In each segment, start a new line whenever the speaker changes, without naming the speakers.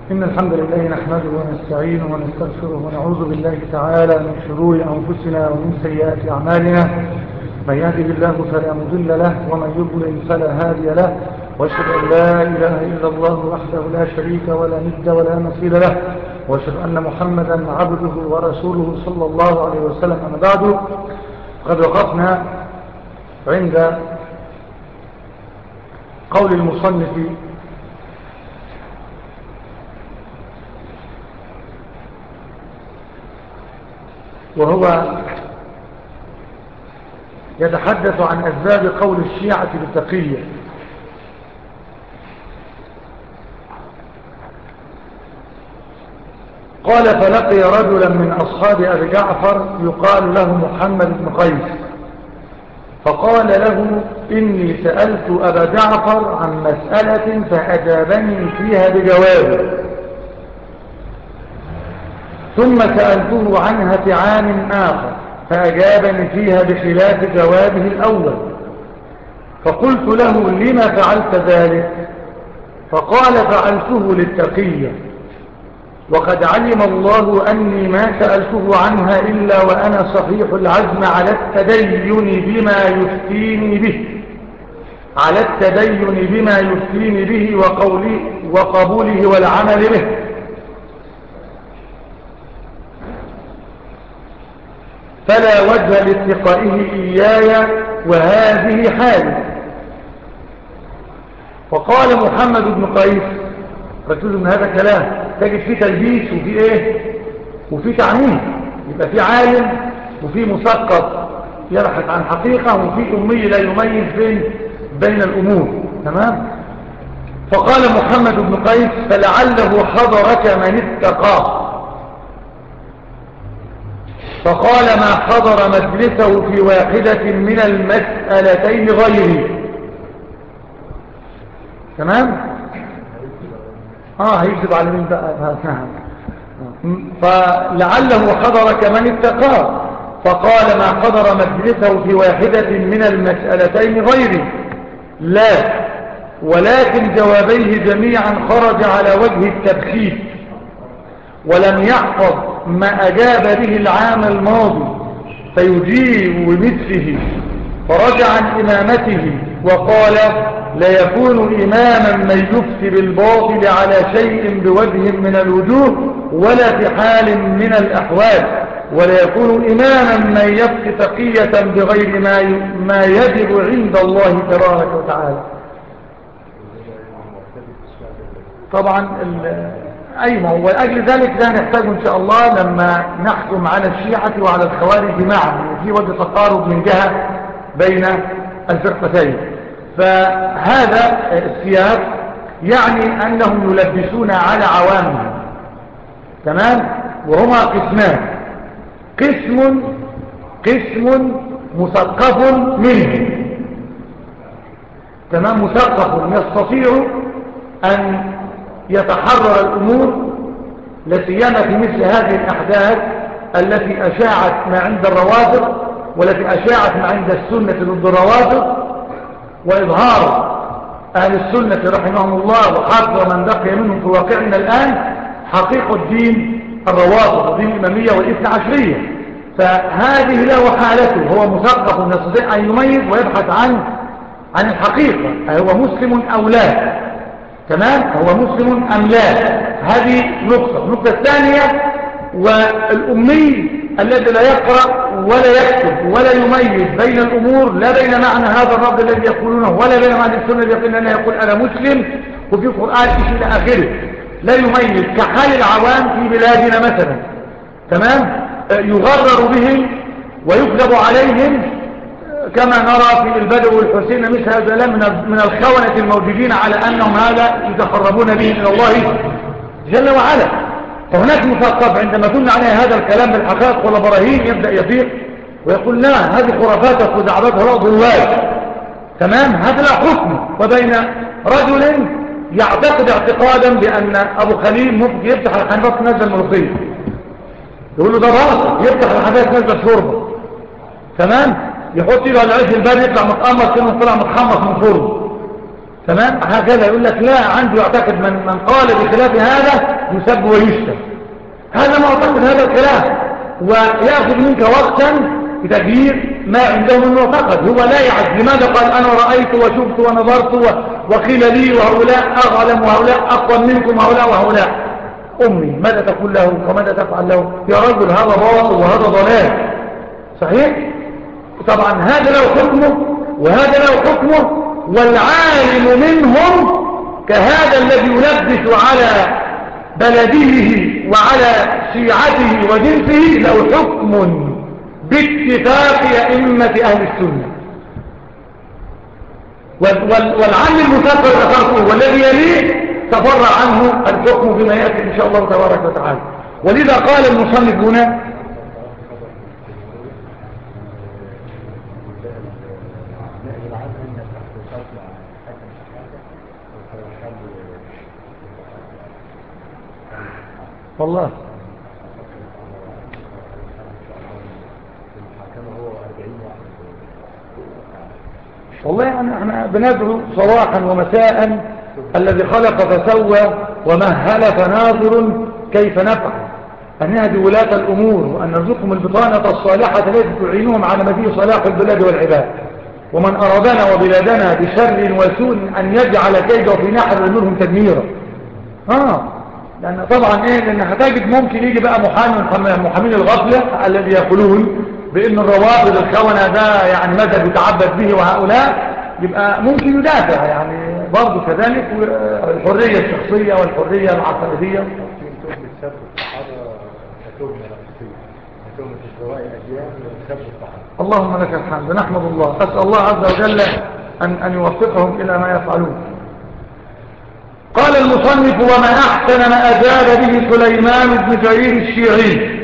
إن الحمد لله نحمده ونستعينه ونستغفره ونعوذ بالله تعالى من شرور أنفسنا ومن سيئات أعمالنا. من يهده الله فلا مضل له ومن يضلل فلا هادي له، واشهد أن لا إله إلا الله وحده لا شريك ولا ند ولا مثيل له، واشهد أن محمدا عبده ورسوله صلى الله عليه وسلم. أما بعد، قد وقفنا عند قول المصنف وهو يتحدث عن أسباب قول الشيعة بالتقية. قال: فلقي رجلا من أصحاب أبي جعفر يقال له محمد بن قيس، فقال له: إني سألت أبا جعفر عن مسألة فأجابني فيها بجواب، ثم سألته عنها في عام آخر فأجابني فيها بخلاف جوابه الأول، فقلت له: لما فعلت ذلك؟ فقال: فعلته للتقية، وقد علم الله أني ما سألته عنها إلا وأنا صحيح العزم على التدين بما يفتيني به وقبوله والعمل به. فلا وجه لاتقائه إياي وهذه حالي. وقال محمد بن قيس، ركزوا من هذا الكلام تجد فيه تلبيس وفيه ايه وفيه تعميم، يبقى فيه عالم وفيه مثقف يبحث عن حقيقة، وفيه أمي لا يميز بين الأمور. تمام. فقال محمد بن قيس: فلعله حضرك من اتقاه. فقال: ما حضر مجلسه في واحدة من المسألتين غيري. تمام. هيكذب على مين بقى؟ فلعله حضرك من اتقاه. فقال: ما حضر مجلسه في واحدة من المسألتين غيري، لا، ولكن جوابيه جميعا خرج على وجه التبخيت، ولم يحفظ ما أجاب به العام الماضي فيجيب بمثله، فرجع عن إمامته وقال: لا يكون إماما من يفتي بالباطل على شيء بوجه من الوجوه ولا في حال من الأحوال، ولا يكون إماما من يفتي تقية بغير ما يجب عند الله تبارك وتعالى. طبعا ما هو أجل ذلك لا نحتاج إن شاء الله لما نحكم على الشيعة وعلى الخوارج معا، وفي وجه تقارب من جهة بين الفرقتين. فهذا السياق يعني أنهم يلبسون على عوامهم. تمام. وهما قسمان: قسم مثقف منه، تمام، مثقف يستطيع أن يتحرر الأمور، لسيما في مثل هذه الأحداث التي أشاعت ما عند الروافض، والتي أشاعت ما عند السنة ضد الروافض، وإظهار أهل السنة رحمهم الله وحافظ من بقي منهم في واقعنا الآن حقيقة دين الروافض ودين الإمامية والإثنى عشرية. فهذه له حالته، هو مثقف يستطيع أن يميز ويبحث عن الحقيقة، هو مسلم أو لا. تمام. هو مسلم أم لا؟ هذه نقطة. النقطة الثانية: والأمي الذي لا يقرأ ولا يكتب ولا يميز بين الأمور، لا بين معنى هذا الرب الذي يقولونه ولا بين معنى السنة الذي يقول أنه يقول أنا مسلم وفي قرآن إيش إلى آخره، لا يميز، كحال العوام في بلادنا مثلا. تمام. يغرر بهم ويكذب عليهم، كما نرى في البدو والحسين مثل هذا من الخونة الموجودين على أنهم هذا يتقربون به إلى الله جل وعلا. فهناك مثقف عندما كنا عليه هذا الكلام بالحقائق والبراهين يبدأ يفيق ويقول: لا، هذه خرافاتك ودعواتها لا ضلال. تمام. هذا لا حكم. وبين رجل يعتقد اعتقادا بأن أبو خليل ممكن يفتح الحنفات نزل ملوخية، يقول له ده راسك، يفتح الحنفات نزل شوربة. تمام. يحط له على عيش الباب يطلع متأمر كأنه طلع متحمص من فرن. تمام. هكذا يقول لك لا، عنده يعتقد من قال بخلاف هذا يسب ويشتم. هذا معتقد هذا الكلام، ويأخذ منك وقتا بتغيير ما عنده من معتقد. هو لا يعد. لماذا قال أنا رأيت وشفت ونظرت وقيل لي وهؤلاء أعلم وهؤلاء أقوى منكم وهؤلاء وهؤلاء؟ أمي ماذا تقول له وماذا تفعل له؟ يا رجل هذا باطل وهذا ضلال. صحيح؟ طبعا هذا له حكمه وهذا له حكمه، والعالم منهم كهذا الذي يلبس على بلده وعلى شيعته وجنسه له حكم باتفاق أئمة أهل السنة. والعام المسافر ذكرته والذي يليه تفرع عنه الحكم بما يأتي إن شاء الله تبارك وتعالى. ولذا قال المصنف هنا والله يعني احنا بندعو صباحا ومساء الذي خلق فسوى ومهل فناظر كيف نفعل أن نهدي ولاة الأمور وأن نرزقهم البطانة الصالحة التي تعينهم على مزيد صلاح البلاد والعباد، ومن أرادنا وبلادنا بشر وسوء أن يجعل كيده في نحر منهم تدميرا. لأن طبعا لأن هتجد ممكن يجي بقى محامين الغفلة الذي يقولون بأن الروافض الخونة ده يعني ماذا يتعبد به، وهؤلاء يبقى ممكن يدافع يعني برضو كذلك الحرية الشخصية والحرية العقائدية. اللهم لك الحمد. نحمد الله، أسأل الله عز وجل أن يوفقهم إلى ما يفعلون. قال المصنف وما أحسن ما أجاب به سليمان بن جرير الشيعي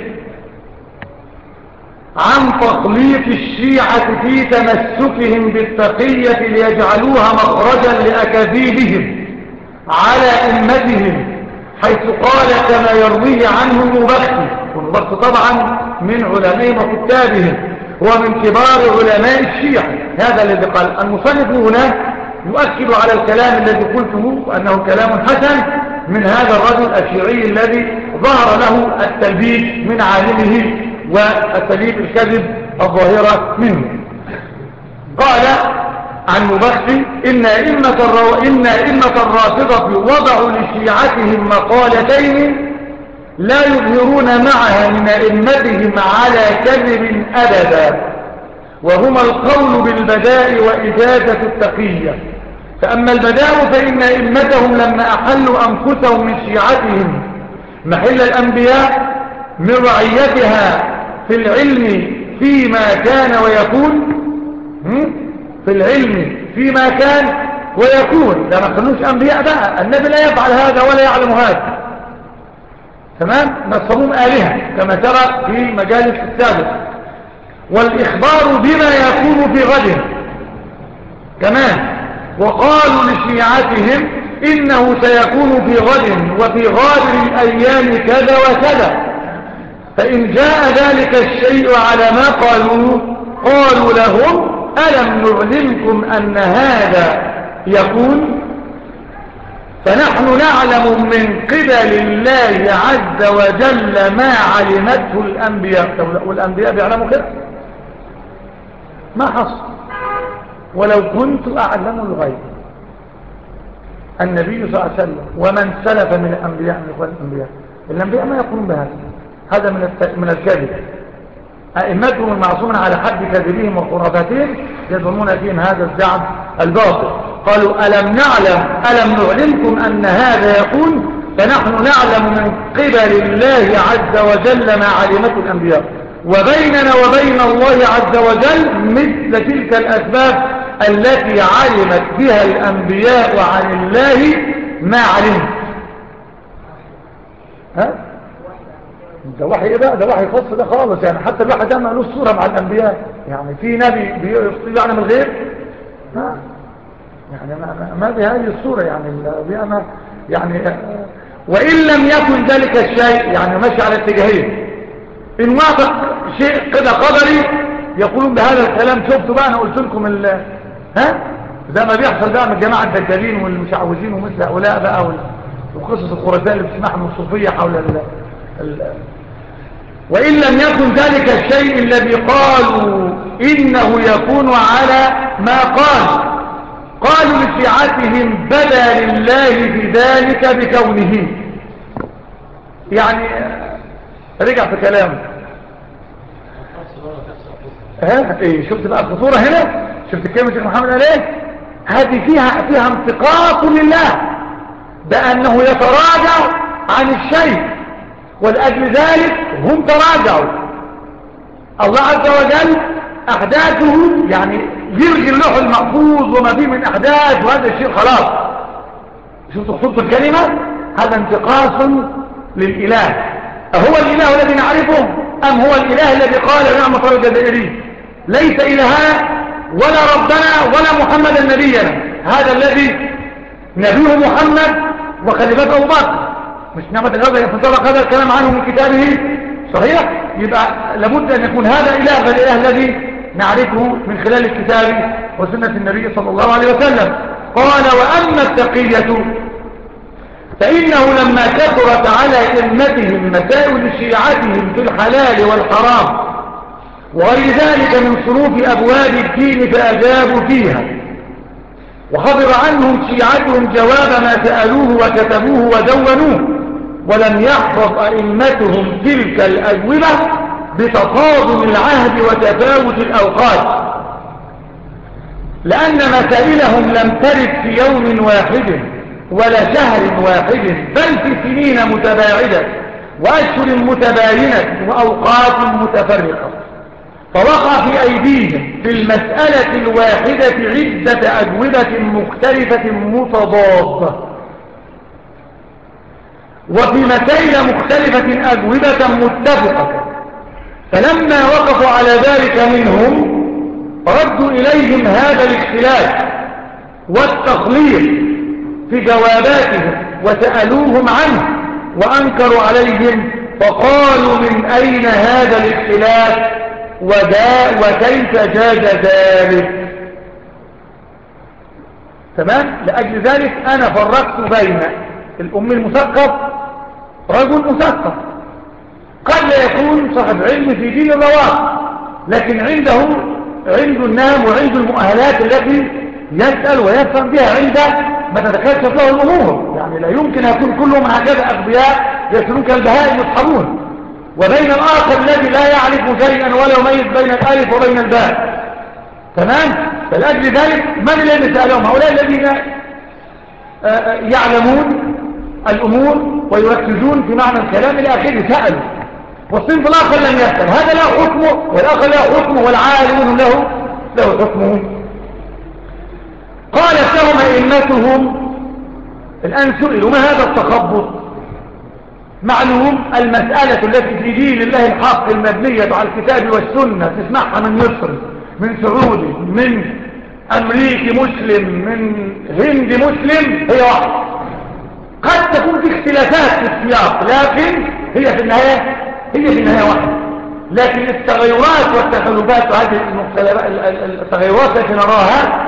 عن تخليط الشيعة في تمسكهم بالتقية ليجعلوها مخرجا لأكاذيبهم على أمتهم، حيث قال كما يرويه عنه المبكي. والمبكي طبعا من علمائهم وكتابهم، هو من كبار علماء الشيعة. هذا الذي قال المصنف هنا يؤكد على الكلام الذي قلته أنه كلام حسن من هذا الرجل الشيعي الذي ظهر له التلبيس من عالمه والتلبيس الكذب الظاهرة منه. قال عن مبكي إن أئمة الرافضة وضعوا لشيعتهم مقالتين لا يظهرون معها من أئمتهم على كذب أبدا، وهما القول بالبداء وإجازة التقية. فأما البداء فإن أئمتهم لما أحلوا أنفسهم من شيعتهم محل الأنبياء من رعيتها في العلم فيما كان ويكون، في العلم فيما كان ويكون، لا ما كانوش أنبياء بقى، النبي لا يفعل هذا ولا يعلم هذا. تمام. نصبهم آلهة كما ترى في مجالس السابق. والإخبار بما يكون في غد كمان. وقالوا لشيعتهم إنه سيكون في غد وفي غابر الأيام كذا وكذا، فإن جاء ذلك الشيء على ما قالوا لهم ألم نعلمكم أن هذا يكون؟ فنحن نعلم من قبل الله عز وجل ما علمته الأنبياء. والأنبياء بيعلموا كده؟ ما حصل. ولو كنت أعلم الغيب. النبي صلى الله عليه وسلم ومن سلف من الأنبياء من إخوان الأنبياء ما يقولون بهذا. هذا من الكذب. أئمتهم المعصومون على حد كذبهم وخرافاتهم يظنون فيهم هذا الزعم الباطل. قالوا ألم نعلمكم أن هذا يكون؟ فنحن نعلم من قبل الله عز وجل ما علمته الأنبياء، وبيننا وبين الله عز وجل مثل تلك الأسباب التي علمت بها الأنبياء عن الله ما علمت. ده وحي ايه بقى؟ ده وحي خاص ده خالص يعني. حتى الواحد ده مالوش صورة مع الأنبياء يعني. في نبي يعلم الغيب؟ يعني ما بهذه الصورة يعني وإن لم يكن ذلك الشيء يعني ماشي على اتجاهين. إن وافق شيء كده قدري يقولون بهذا الكلام. شفتوا بقى أنا قلت لكم زي ما بيحصل بقى من الجماعة الدجالين والمشعوذين ومثل هؤلاء بقى وقصص الخرافات اللي بتسمعها من الصوفية حول وإن لم يكن ذلك الشيء الذي قالوا إنه يكون على ما قالوا لشيعتهم بدا لله في ذلك بكونه. يعني رجع في كلامه ايه، شفت بقى الخطورة هنا، شفت كلمة الشيخ محمد عليه، هذه فيها انتقاص لله بأنه يتراجع عن الشيء، ولأجل ذلك هم تراجعوا. الله عز وجل أحداثه يعني يلغي اللوح المحفوظ وما فيه من أحداث، وهذا الشيء خلاص. شفتوا خطوط الكلمة؟ هذا انتقاص للإله. أهو الإله الذي نعرفه أم هو الإله الذي قال نعم طريق الجزائري ليس إلهنا ولا ربنا ولا محمد نبينا؟ هذا الذي نبيه محمد وخليفته أبو بكر، مش نعمة الغزة يفترق هذا الكلام عنه من كتابه صحيح. يبقى لابد أن يكون هذا إله فالإله الذي نعرفه من خلال الكتاب وسنة النبي صلى الله عليه وسلم. قال وأما التقية فإنه لما كثرت على أئمتهم مسائل شيعتهم في الحلال والحرام وغير ذلك من صروف أبواب الدين فأجابوا فيها، وحضر عنهم شيعتهم جواب ما سألوه وكتبوه ودونوه، ولم يحفظ أئمتهم تلك الأجوبة بتفاضل العهد وتفاوت الأوقات، لأن مسائلهم لم ترد في يوم واحد ولا شهر واحد، بل في سنين متباعدة وأشهر متباينة وأوقات متفرقة، فوقع في أيديهم في المسألة الواحدة عدة أجوبة مختلفة متضادة، وفي مسائل مختلفة أجوبة متفقة، فلما وقفوا على ذلك منهم ردوا إليهم هذا الاختلاف والتخليط في جواباتهم وسألوهم عنه وأنكروا عليهم، فقالوا من أين هذا الاختلاف وكيف جاز ذلك؟ تمام. لأجل ذلك أنا فرقت بين الأم المثقف، رجل مثقف قد لا يكون صاحب علم في دين الروافض، لكن عنده النهم وعنده المؤهلات التي يسأل ويفهم بها عند ما تتكشف له الأمور. يعني لا يمكن يكون كلهم هكذا أغبياء يسألون كالبهائم يصحبون، وبين الآخر الذي لا يعرف شيئا ولا يميز بين الألف وبين الباء. تمام. فلأجل ذلك من الذي سألهم؟ هؤلاء الذين يعلمون الأمور ويركزون في معنى الكلام إلى آخره سألوا، والصنف الآخر لم يسأل، هذا له حكمه والآخر له حكمه والعالم له حكمه. قالت لهم أئمتهم، الآن سئلوا ما هذا التخبط؟ معلوم المسألة التي في دين الله الحق المبنية على الكتاب والسنة تسمعها من مصر، من سعودي، من أمريكي مسلم، من هندي مسلم، هي واحدة. قد تكون في اختلافات في السياق، لكن هي في النهاية واحدة. لكن التغيرات والتخلفات وهذه التغيرات التي نراها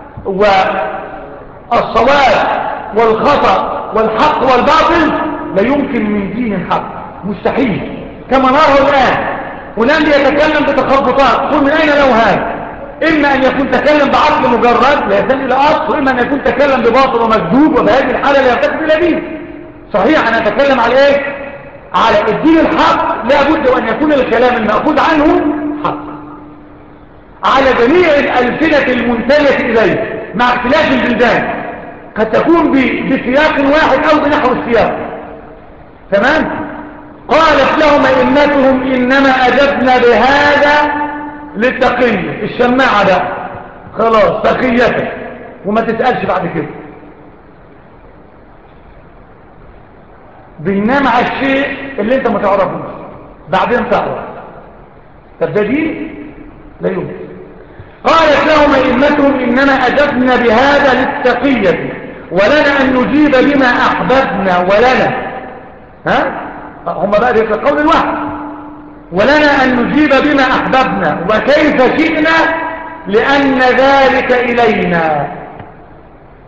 والصواب والخطأ والحق والباطل لا يمكن من دين حق، مستحيل. كما نراه الآن فلان يتكلم بتخبطات، قل من أين له هذا؟ إما أن يكون تكلم بعقل مجرد لا يحتاج إلى أصل، وإما أن يكون تكلم بباطل ومكذوب، وبهذه الحالة لا يحتاج إلى دين. صحيح أنا أتكلم على إيه؟ على الدين الحق، لا بد أن يكون الكلام المأخوذ عنه حق على جميع الألسنة المنتهية إليه مع اختلاف البلدان، قد تكون بسياق واحد أو بنحو السياق. تمام. قالت لهم أئمتهم إنما أجبنا بهذا للتقية، الشماعة ده خلاص تقيتك وما تسألش بعد كده، بينام على الشيء اللي انت ما تعرفوش بعدين تعرف. طب ده دين؟ لا يمكن. قالت لهم أئمتهم إنما أجبنا بهذا للتقية ولنا أن نجيب بما أحببنا، ولنا هم بقى في القول الواحد، ولنا أن نجيب بما أحببنا وكيف شئنا لأن ذلك إلينا.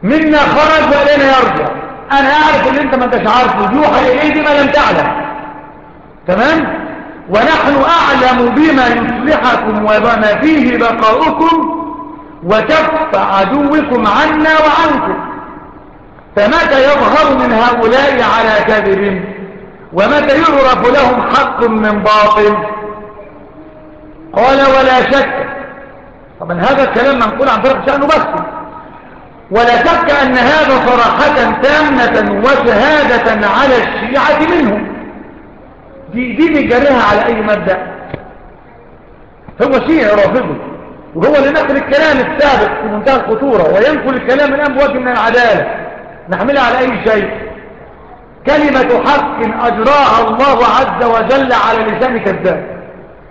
منا خرج وإلينا يرجع. أنا أعرف اللي أنت ما أنتش عارفه، يوحى إليه بما لم تعلم. تمام؟ ونحن أعلم بما يصلحكم وما فيه بقاؤكم وكف عدوكم عنا وعنكم. فمتى يظهر من هؤلاء على كذب ومتى يعرف لهم حق من باطل؟ قال ولا شك. طبعا هذا الكلام منقول عن طريق شأنه بس، ولا شك أن هذا صراحة تامة وشهادة على الشيعة منهم. دي نجريها على أي مبدأ؟ هو شيعي رافضي، وهو اللي نقل الكلام السابق في منتهى الخطورة، وينقل الكلام الآن بوجه من العدالة. نحملها على أي شيء؟ كلمة حق أجراها الله عز وجل على لسان كذاب،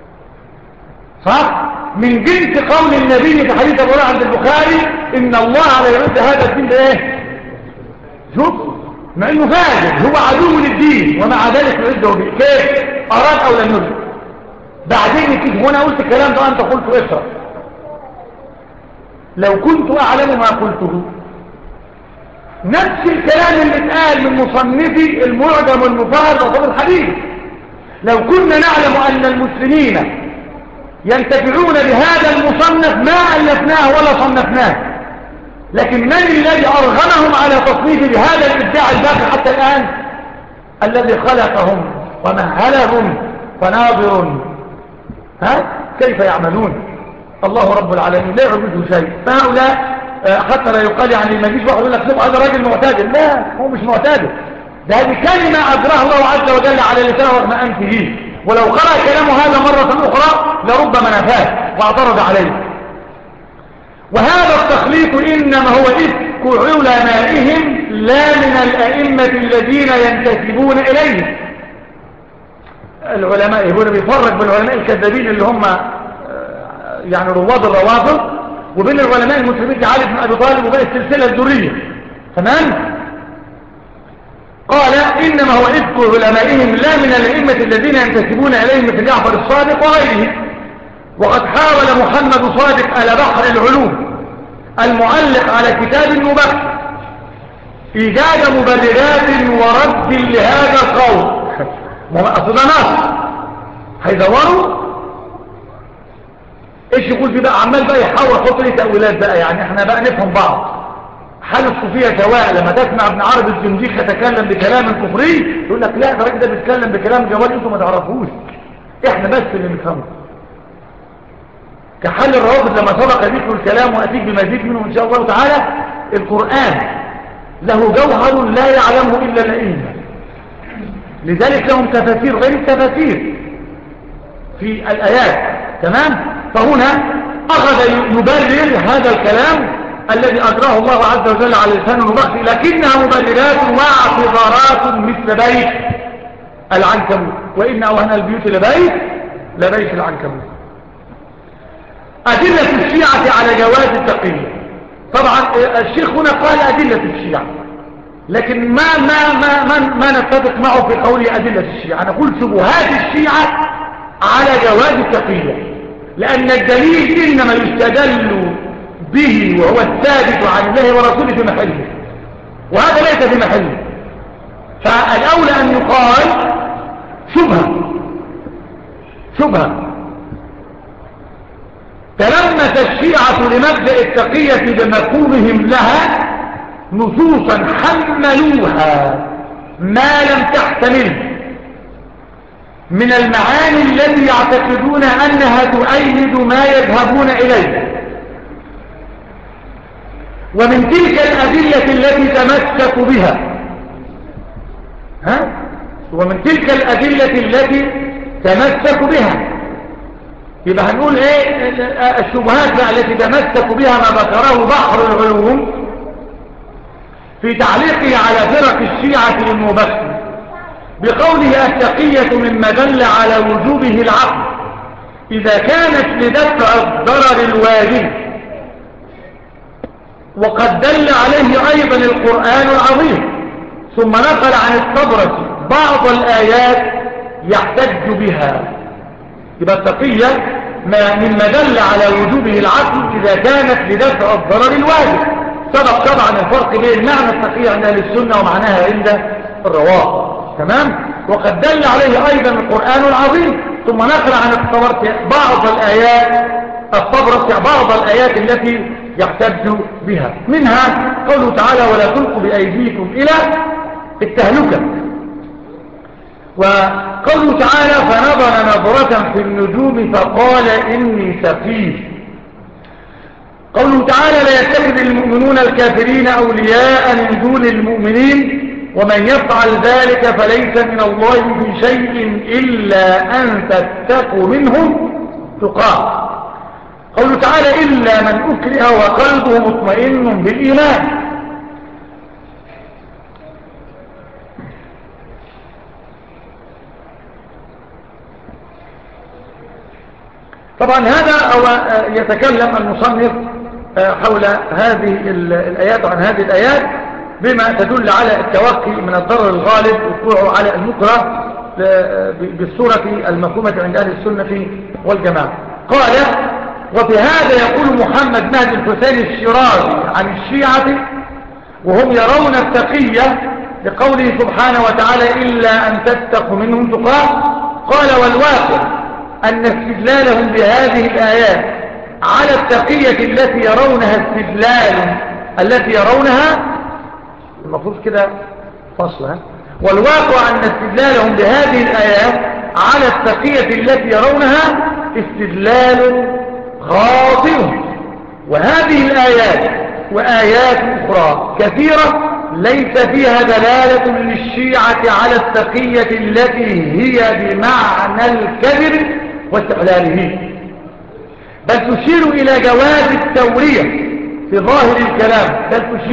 صح؟ من جنس قول النبي في حديث أبو هريرة عند البخاري إن الله لا يرد هذا الدين بإيه؟ شوف، مع إنه فاجر، هو عدو للدين، ومع ذلك يرده به. كيف؟ أراد أو لم يرد؟ بعدين كيف؟ هنا قلت الكلام ده أنت قلت اسرع. لو كنت أعلم ما قلته. نفس الكلام اللي اتقال من مصنفي المعجم المفهر لأصحاب الحديث. لو كنا نعلم أن المسلمين ينتفعون بهذا المصنف ما ألفناه ولا صنفناه، لكن من الذي أرغمهم على تصنيف بهذا الإبداع الباقي حتى الآن؟ الذي خلقهم ومهلهم فناظر كيف يعملون. الله رب العالمين لا يعبده شيء. فهؤلاء حتى لا يقال يعني ما يجيش واحد يقول لك هذا راجل معتدل. لا، هو مش معتدل، ده هذه كلمة أجراها الله عز وجل على لسانه رغم أنفه، ولو قرأ كلامه هذا مرة أخرى لربما نفاه واعترض عليه. وهذا التخليط إنما هو إفك علمائهم لا من الأئمة الذين ينتسبون إليه. العلماء هنا بيفرق بين العلماء الكذابين اللي هم يعني رواد الروافض، وبين العلماء المسلمين كعلي بن أبي طالب وبين السلسلة الذرية. تمام؟ قال إنما هو إفك علمائهم لا من الأئمة الذين ينتسبون إليه مثل جعفر الصادق وغيره. وقد حاول محمد صادق على بحر العلوم المعلق على كتاب المبكر إيجاد مبررات ورد لهذا القول. أصل ده نص هيدوروا ايش يقول في بقى، عمال بقى يحاول يحط لي تأويلات بقى، يعني احنا بقى نفهم بعض. حال الصوفية سواء لما تسمع ابن عربي الزنجيخ يتكلم بكلام كفري يقول لك لا، ده الراجل ده بيتكلم بكلام جوال انتم ما تعرفوش، احنا بس اللي نفهمه. كحال الروافض لما سبق ذكر الكلام واتيك بمزيد منه ان شاء الله تعالى. القرآن له جوهر لا يعلمه الا الائمة، لذلك لهم تفاسير غير التفاسير في الآيات. تمام؟ فهنا أخذ يبرر هذا الكلام الذي أجراه الله عز وجل على لسان النبخ، لكنها مبررات واعتذارات مثل بيت العنكبوت، وإن أوهن البيوت لبيت العنكبوت. أدلة الشيعة على جواز التقية. طبعا الشيخ هنا قال أدلة الشيعة، لكن ما نتفق معه في قوله أدلة الشيعة. نقول شبهات الشيعة على جواز التقية، لأن الدليل إنما يستدل به وهو الثابت عن الله ورسوله في محله، وهذا ليس في محله. فالأولى أن يقال شبهة تلمس الشيعة لمبدأ التقية بمفهومهم لها نصوصا حملوها ما لم تحتمل من المعاني التي يعتقدون أنها تؤيد ما يذهبون إليه، ومن تلك الأدلة التي تمسكوا بها ومن تلك الأدلة التي تمسكوا بها. يبقى هنقول ايه الشبهات التي تمسكوا بها ما ذكره بحر العلوم في تعليقه على فرق الشيعة للمبكر بقوله التقية مما دل على وجوبه العقل إذا كانت لدفع الضرر الواجب، وقد دل عليه أيضا القرآن العظيم. ثم نقل عن الطبرسي بعض الآيات يحتج بها. يبقى التقية مما دل على وجوبه العقل إذا كانت لدفع الضرر الواجب، سبق طبعا الفرق بين معنى التقية عند أهل السنة ومعناها عند الروافض. تمام. وقد دل عليه أيضا القرآن العظيم. ثم نقل عن الطبرسي بعض الآيات التي يحتج بها، منها قوله تعالى ولا تلقوا بأيديكم إلى التهلكة، وقوله تعالى فنظر نظرة في النجوم فقال إني سقيم. قوله تعالى لا يتخذ المؤمنون الكافرين أولياء من دون المؤمنين ومن يفعل ذلك فليس من الله في شيء إلا أن تتقوا منهم تقاه. قوله تعالى إلا من أكره وقلبه مطمئن بالإيمان. طبعا هذا يتكلم المصنف حول هذه الآيات وعن هذه الآيات بما تدل على التوقي من الضرر الغالب وقوعه على المكره بالصورة المفهومة عند أهل السنة والجماعة. قال وفي هذا يقول محمد مهدي الحسين الشيرازي عن الشيعة وهم يرون التقية لقوله سبحانه وتعالى إلا أن تتقوا منهم تقاه. قال والواقع أن استدلالهم بهذه الآيات على التقية التي يرونها المفروض كده فصلها. والواقع أن استدلالهم بهذه الآيات على التقية التي يرونها استدلال خاطئ. وهذه الآيات وآيات أخرى كثيرة ليس فيها دلالة للشيعة على التقية التي هي بمعنى الكذب واستحلاله، بل تشير إلى جواز التورية في ظاهر الكلام،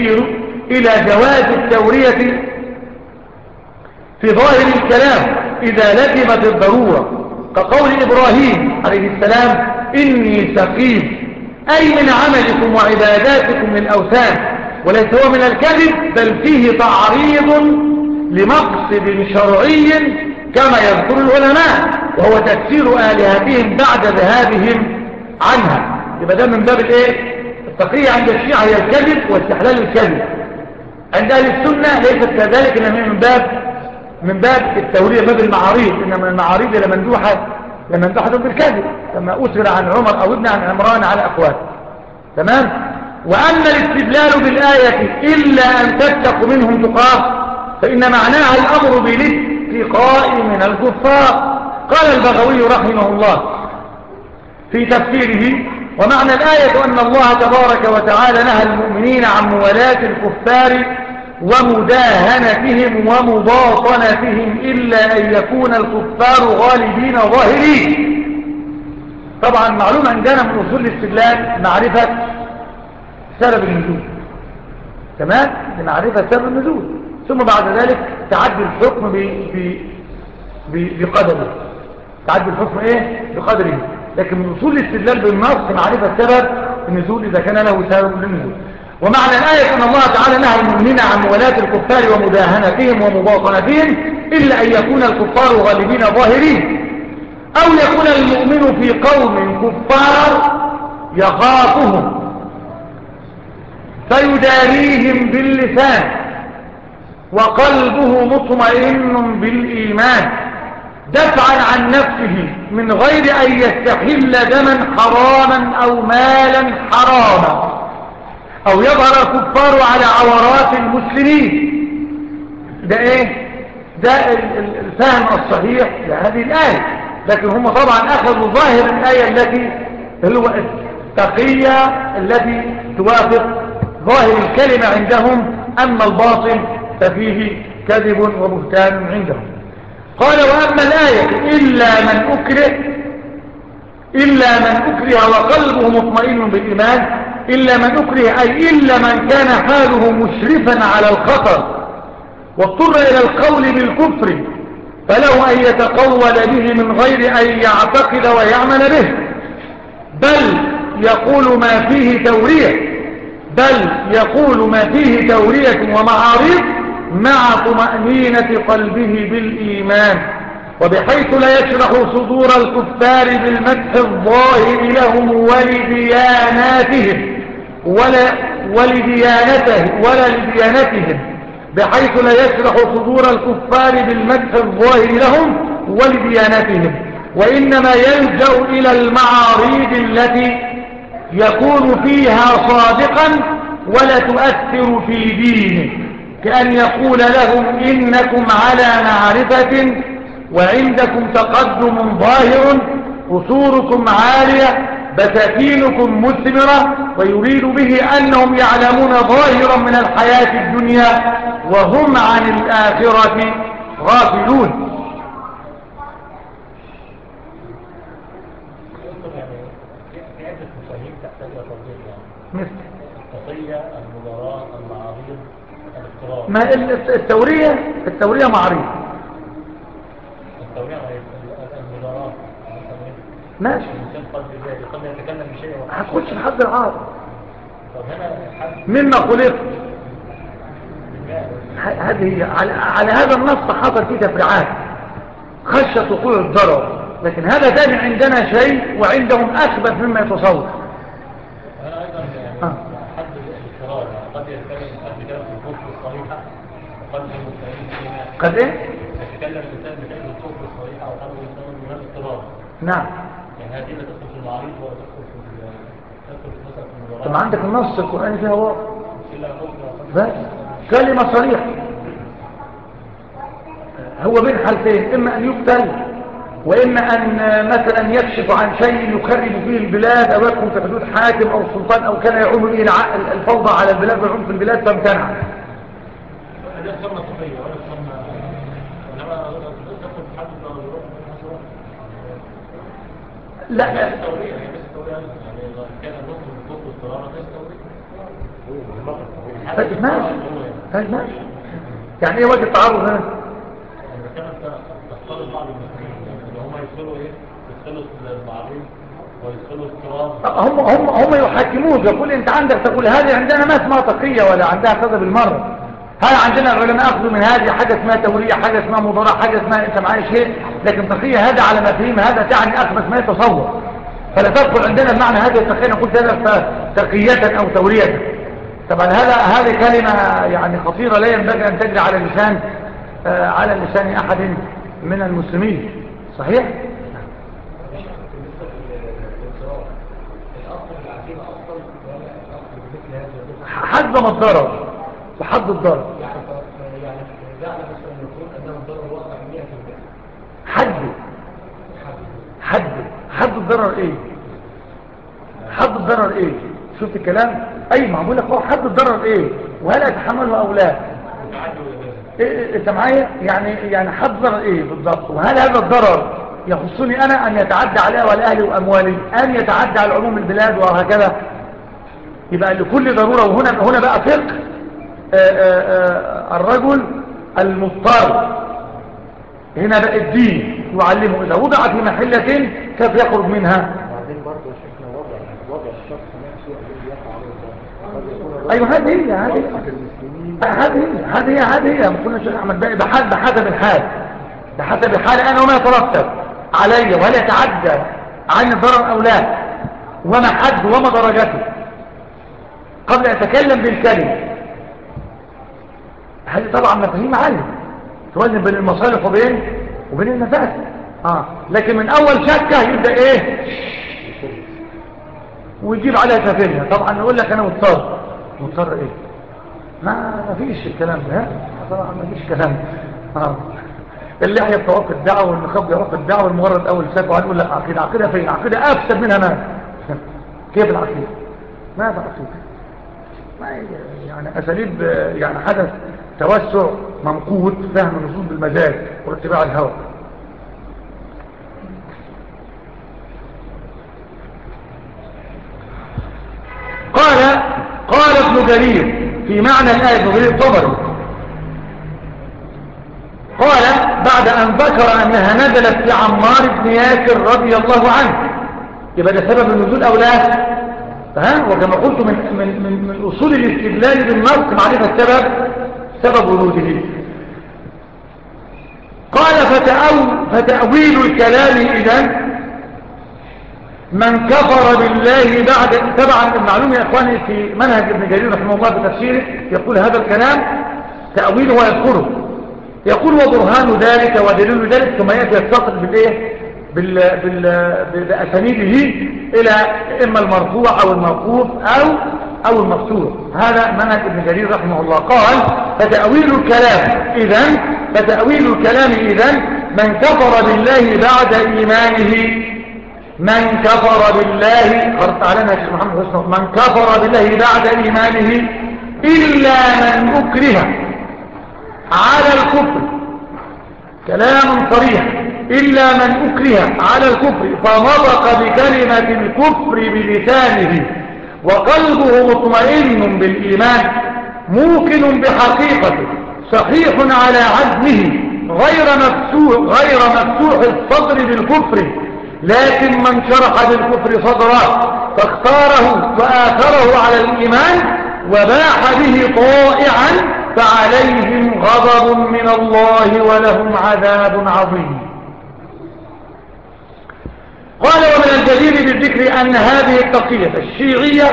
إذا لزمت الضرورة، كقول إبراهيم عليه السلام إني سقيم، أي من عملكم وعباداتكم للأوثان، وليس هو من الكذب بل فيه تعريض لمقصد شرعي كما يذكر العلماء وهو تكسير آلهتهم بعد ذهابهم عنها. يبقى ده من باب التقية عند الشيعة هي الكذب واستحلال الكذب. عند أهل السنة ليست كذلك، إنما من باب التورية، باب المعاريض، إنما المعاريض لمندوحة بالكذب كما أسر عن عمر أو ابن عن عمران على أقوال. تمام. وأما الاستدلال بالآية إلا أن تتقوا منهم تقاه فإن معناها الأمر بالاتقاء من الكفار. قال البغوي رحمه الله في تفسيره ومعنى الآية أن الله تبارك وتعالى نهى المؤمنين عن موالاة الكفار ومداهنتهم ومباطنتهم إلا أن يكون الكفار غالبين ظاهرين. طبعا معلوم عندنا من أصول الاستدلال معرفة سبب النزول. تمام. لمعرفة سبب النزول، ثم بعد ذلك تعدي الحكم بقدره، تعدي الحكم بقدره. لكن من أصول الاستدلال بالنص معرفة سبب النزول إذا كان له سبب للنزول. ومعنى الآية أن الله تعالى نهى المؤمنين عن موالاة الكفار ومداهنتهم ومباطنتهم إلا أن يكون الكفار غالبين ظاهرين، أو يكون المؤمن في قوم كفار يخافهم فيداريهم باللسان وقلبه مطمئن بالإيمان دفعا عن نفسه من غير أن يستحل دما حراما أو مالا حراما أو يظهر الكفار على عورات المسلمين. ده الفهم الصحيح لهذه الآية. لكن هم طبعا أخذوا ظاهر الآية التي هو التقية التي توافق ظاهر الكلمة عندهم، أما الباطن ففيه كذب وبهتان عندهم. قال وأما الآية إلا من أكره وقلبه مطمئن بالإيمان، إلا من أكره أي إلا من كان حاله مشرفا على الخطر واضطر إلى القول بالكفر فله أن يتقول به من غير أن يعتقد ويعمل به، بل يقول ما فيه تورية ومعارض مع طمأنينة قلبه بالإيمان، وبحيث لا يشرح صدور الكفار بالمدح الظاهر لهم ولدياناتهم ولا لديانتهم، بحيث لا يشرح صدور الكفار بالمدح الظاهر لهم ولديانتهم، وإنما يلجأ إلى المعاريض التي يكون فيها صادقا ولا تؤثر في دينه، كأن يقول لهم إنكم على معرفة وعندكم تقدم ظاهر، قصوركم عالية، بساتينكم مثمرة، ويريد به أنهم يعلمون ظاهرا من الحياة الدنيا وهم عن الآخرة غافلون. مثل
التقية، المباراة، المعاريض، الافتراض.
ما التورية معريض.
التورية المباراة
ماشي،
الإنسان قد يتكلم بشيء
هتخش لحد العارض.
طب هنا
مما خلق هذه على هذا النص حصل فيه تفريعات خشية وقوع الضرر، لكن هذا ثاني عندنا شيء وعندهم أثبت مما يتصور.
هنا أيضا يعني حد الافتراض، قد يتكلم في الكفر الصريحة وقد
قد إيه؟
يتكلم الإنسان بكلمة الكفر الصريحة وقد يتكلم من الافتراض.
نعم.
يعني هذه لا تدخل في المعارض ولا تدخل في مسألة المباراة.
طب عندك النص القرآني فيها واضح بس كلمة صريحة. هو بين حالتين، إما أن يقتل وإما أن مثلا يكشف عن شيء يخرب فيه البلاد أو يكون في حدود حاكم أو سلطان أو كان يعوم به الفوضى على البلاد والعنف في البلاد فامتنع.
هذا تسمى صفية ولا تسمى إنما تدخل في حد
لا
التورية هي بس التورية يعني كان النصر بالضبط والصرارة بس
طيب ماشي. يعني ايه وجه التعرض هنا؟
يعني كانت تختلط بعض المسلمين ان هم يدخلوا يدخلوا المعارض ويدخلوا التراب.
هم يحكموك، يقول انت عندك تقول هذه عندنا ما اسمها تقية ولا عندها كذا بالمرة. هذا عندنا العلماء اخذوا من هذه حاجة اسمها تورية، حاجة اسمها مضارعة، حاجة اسمها انت معايا شيء، لكن تقية هذا على مفهوم هذا تعني اخذت ما يتصور، فلا تدخل عندنا بمعنى هذه التقية نقول هذا تقية او تورية. طبعا هذه كلمة يعني خطيرة لا ينبغي ان تجري على لسان احد من المسلمين. صحيح؟ حد ما الضرر وحد الضرر
يعني جعل مثلا يقول انه الضرر وقع 100%.
حد الضرر ايه؟ حد الضرر ايه؟ شفت الكلام؟ اي معمول لك هو حد الضرر ايه؟ وهل اتحمله او لا؟ انت معايا؟ يعني حد الضرر ايه بالضبط؟ وهل هذا الضرر يخصني انا ان يتعدى علي وعلى اهلي واموالي، ان يتعدى على عموم البلاد وهكذا؟ يبقى لكل ضرورة. وهنا بقى فقه الرجل المضطر، هنا بقى الدين يعلمه إذا وضع في محلة كيف يخرج منها.
وبعدين برضه شفنا وضع الشخص نفسه الذي يقع عليه.
أيوة هذه هي كنا شيخ أحمد بقى بحسب الحال أنا وما يترتب علي وهل يتعدى عن الضرر أو لا، وما حد وما درجته قبل أن أتكلم بالكلمة. هذه طبعا مفاهيم عالية توازن بين المصالح وبين المفاسد. لكن من أول شكة يبدأ إيه ويجيب عليها سفينها. طبعا نقول لك أنا مضطر إيه؟ ما فيش الكلام ده. طبعا ما فيش كلام. اللحية بتوقف الدعوة والنقاب بيوقف الدعوة والمجرد أول ساكة وهنقول لك عقيدة فين؟ عقيدة أفسد منها ما كيف العقيدة؟ ما في عقيدة، يعني أساليب يعني حدث توسع ممقوت فهم النصوص بالمزاج واتباع الهوى. قال ابن جرير في معنى الآية، ابن جرير الطبري قال بعد أن ذكر أنها نزلت في عمار بن ياسر رضي الله عنه، يبقى ده سبب النزول أو لا؟ وكما قلت من أصول الاستدلال بالنص معرفة سبب وروده. قال فتأويل الكلام إذن من كفر بالله بعد. طبعا المعلوم يا اخواني في منهج ابن جرير رحمه الله بتفسيره يقول هذا الكلام تأويله ويذكره، يقول وبرهان ذلك ودليل ذلك، ثم يأتي يتصل بالايه بأسانيده إلى إما المرفوع أو الموقوف أو المقصور. هذا منهج ابن جرير رحمه الله. قال فتأويل الكلام إذن من كفر بالله بعد إيمانه، من كفر بالله قرأت علينا يا شيخ محمد حسن، من كفر بالله بعد إيمانه إلا من أكره على الكفر، كلام صريح، إلا من أكره على الكفر فنطق بكلمة الكفر بلسانه وقلبه مطمئن بالإيمان موقن بحقيقته صحيح على عزمه غير مفتوح الصدر بالكفر، لكن من شرح بالكفر صدره فاختاره وآثره على الإيمان وباح به طائعا فعليهم غضب من الله ولهم عذاب عظيم. قال ومن الجدير بالذكر أن هذه التقية الشيعية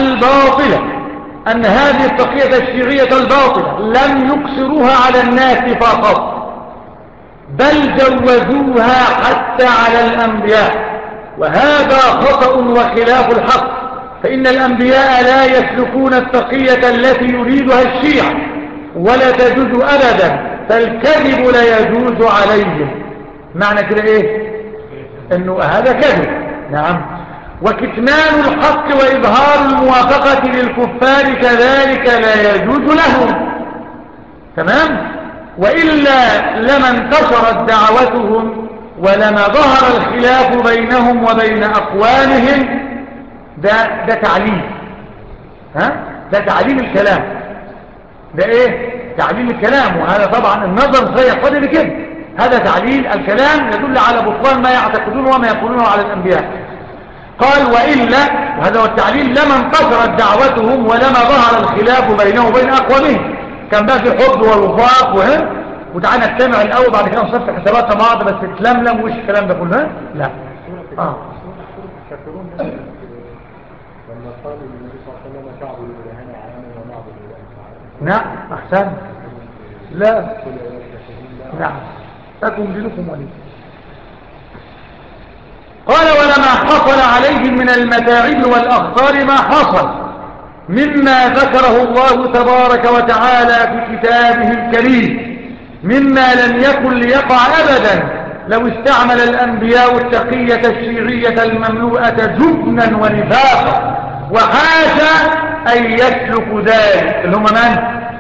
الباطلة لم يقصروها على الناس فقط، بل جوزوها حتى على الأنبياء، وهذا خطأ وخلاف الحق، فإن الأنبياء لا يسلكون التقية التي يريدها الشيعة ولا تجوز أبدا، فالكذب لا يجوز عليهم. معنى كده إيه؟ إنه هذا كذب. نعم. وكتمان الحق وإظهار الموافقة للكفار كذلك لا يجوز لهم. تمام؟ وإلا لما انتشرت دعوتهم ولما ظهر الخلاف بينهم وبين أقوامهم. ده تعليم، ده تعليم الكلام، ده ايه؟ تعليم الكلام. وهذا طبعا النظر سيقتضي بكده، هذا تعليل الكلام يدل على بطلان ما يعتقدون وما يقولونه على الأنبياء. قال وإلا، وهذا هو التعليل، لما انتشرت دعوتهم ولما ظهر الخلاف بينهم وبين أقوامهم، كان بقى في حب والوفاق وتعالى نجتمع الأول بعد كده نصفي حساباتنا مع بعض بس تلملم وش الكلام ده كله. لا
لما قال النبي صلى الله عليه وسلم تعبد الإلهين عاما ونعبد الإلهين.
نعم أحسن. لا نعم لكم دينكم ولي. قال ولما حصل عليهم من المتاعب والأخطار ما حصل مما ذكره الله تبارك وتعالى في كتابه الكريم مما لم يكن ليقع أبدا لو استعمل الأنبياء التقية الشيعية المملوءة جبنا ونفاقا، وحاشا أن يسلك ذلك. اللي هم من؟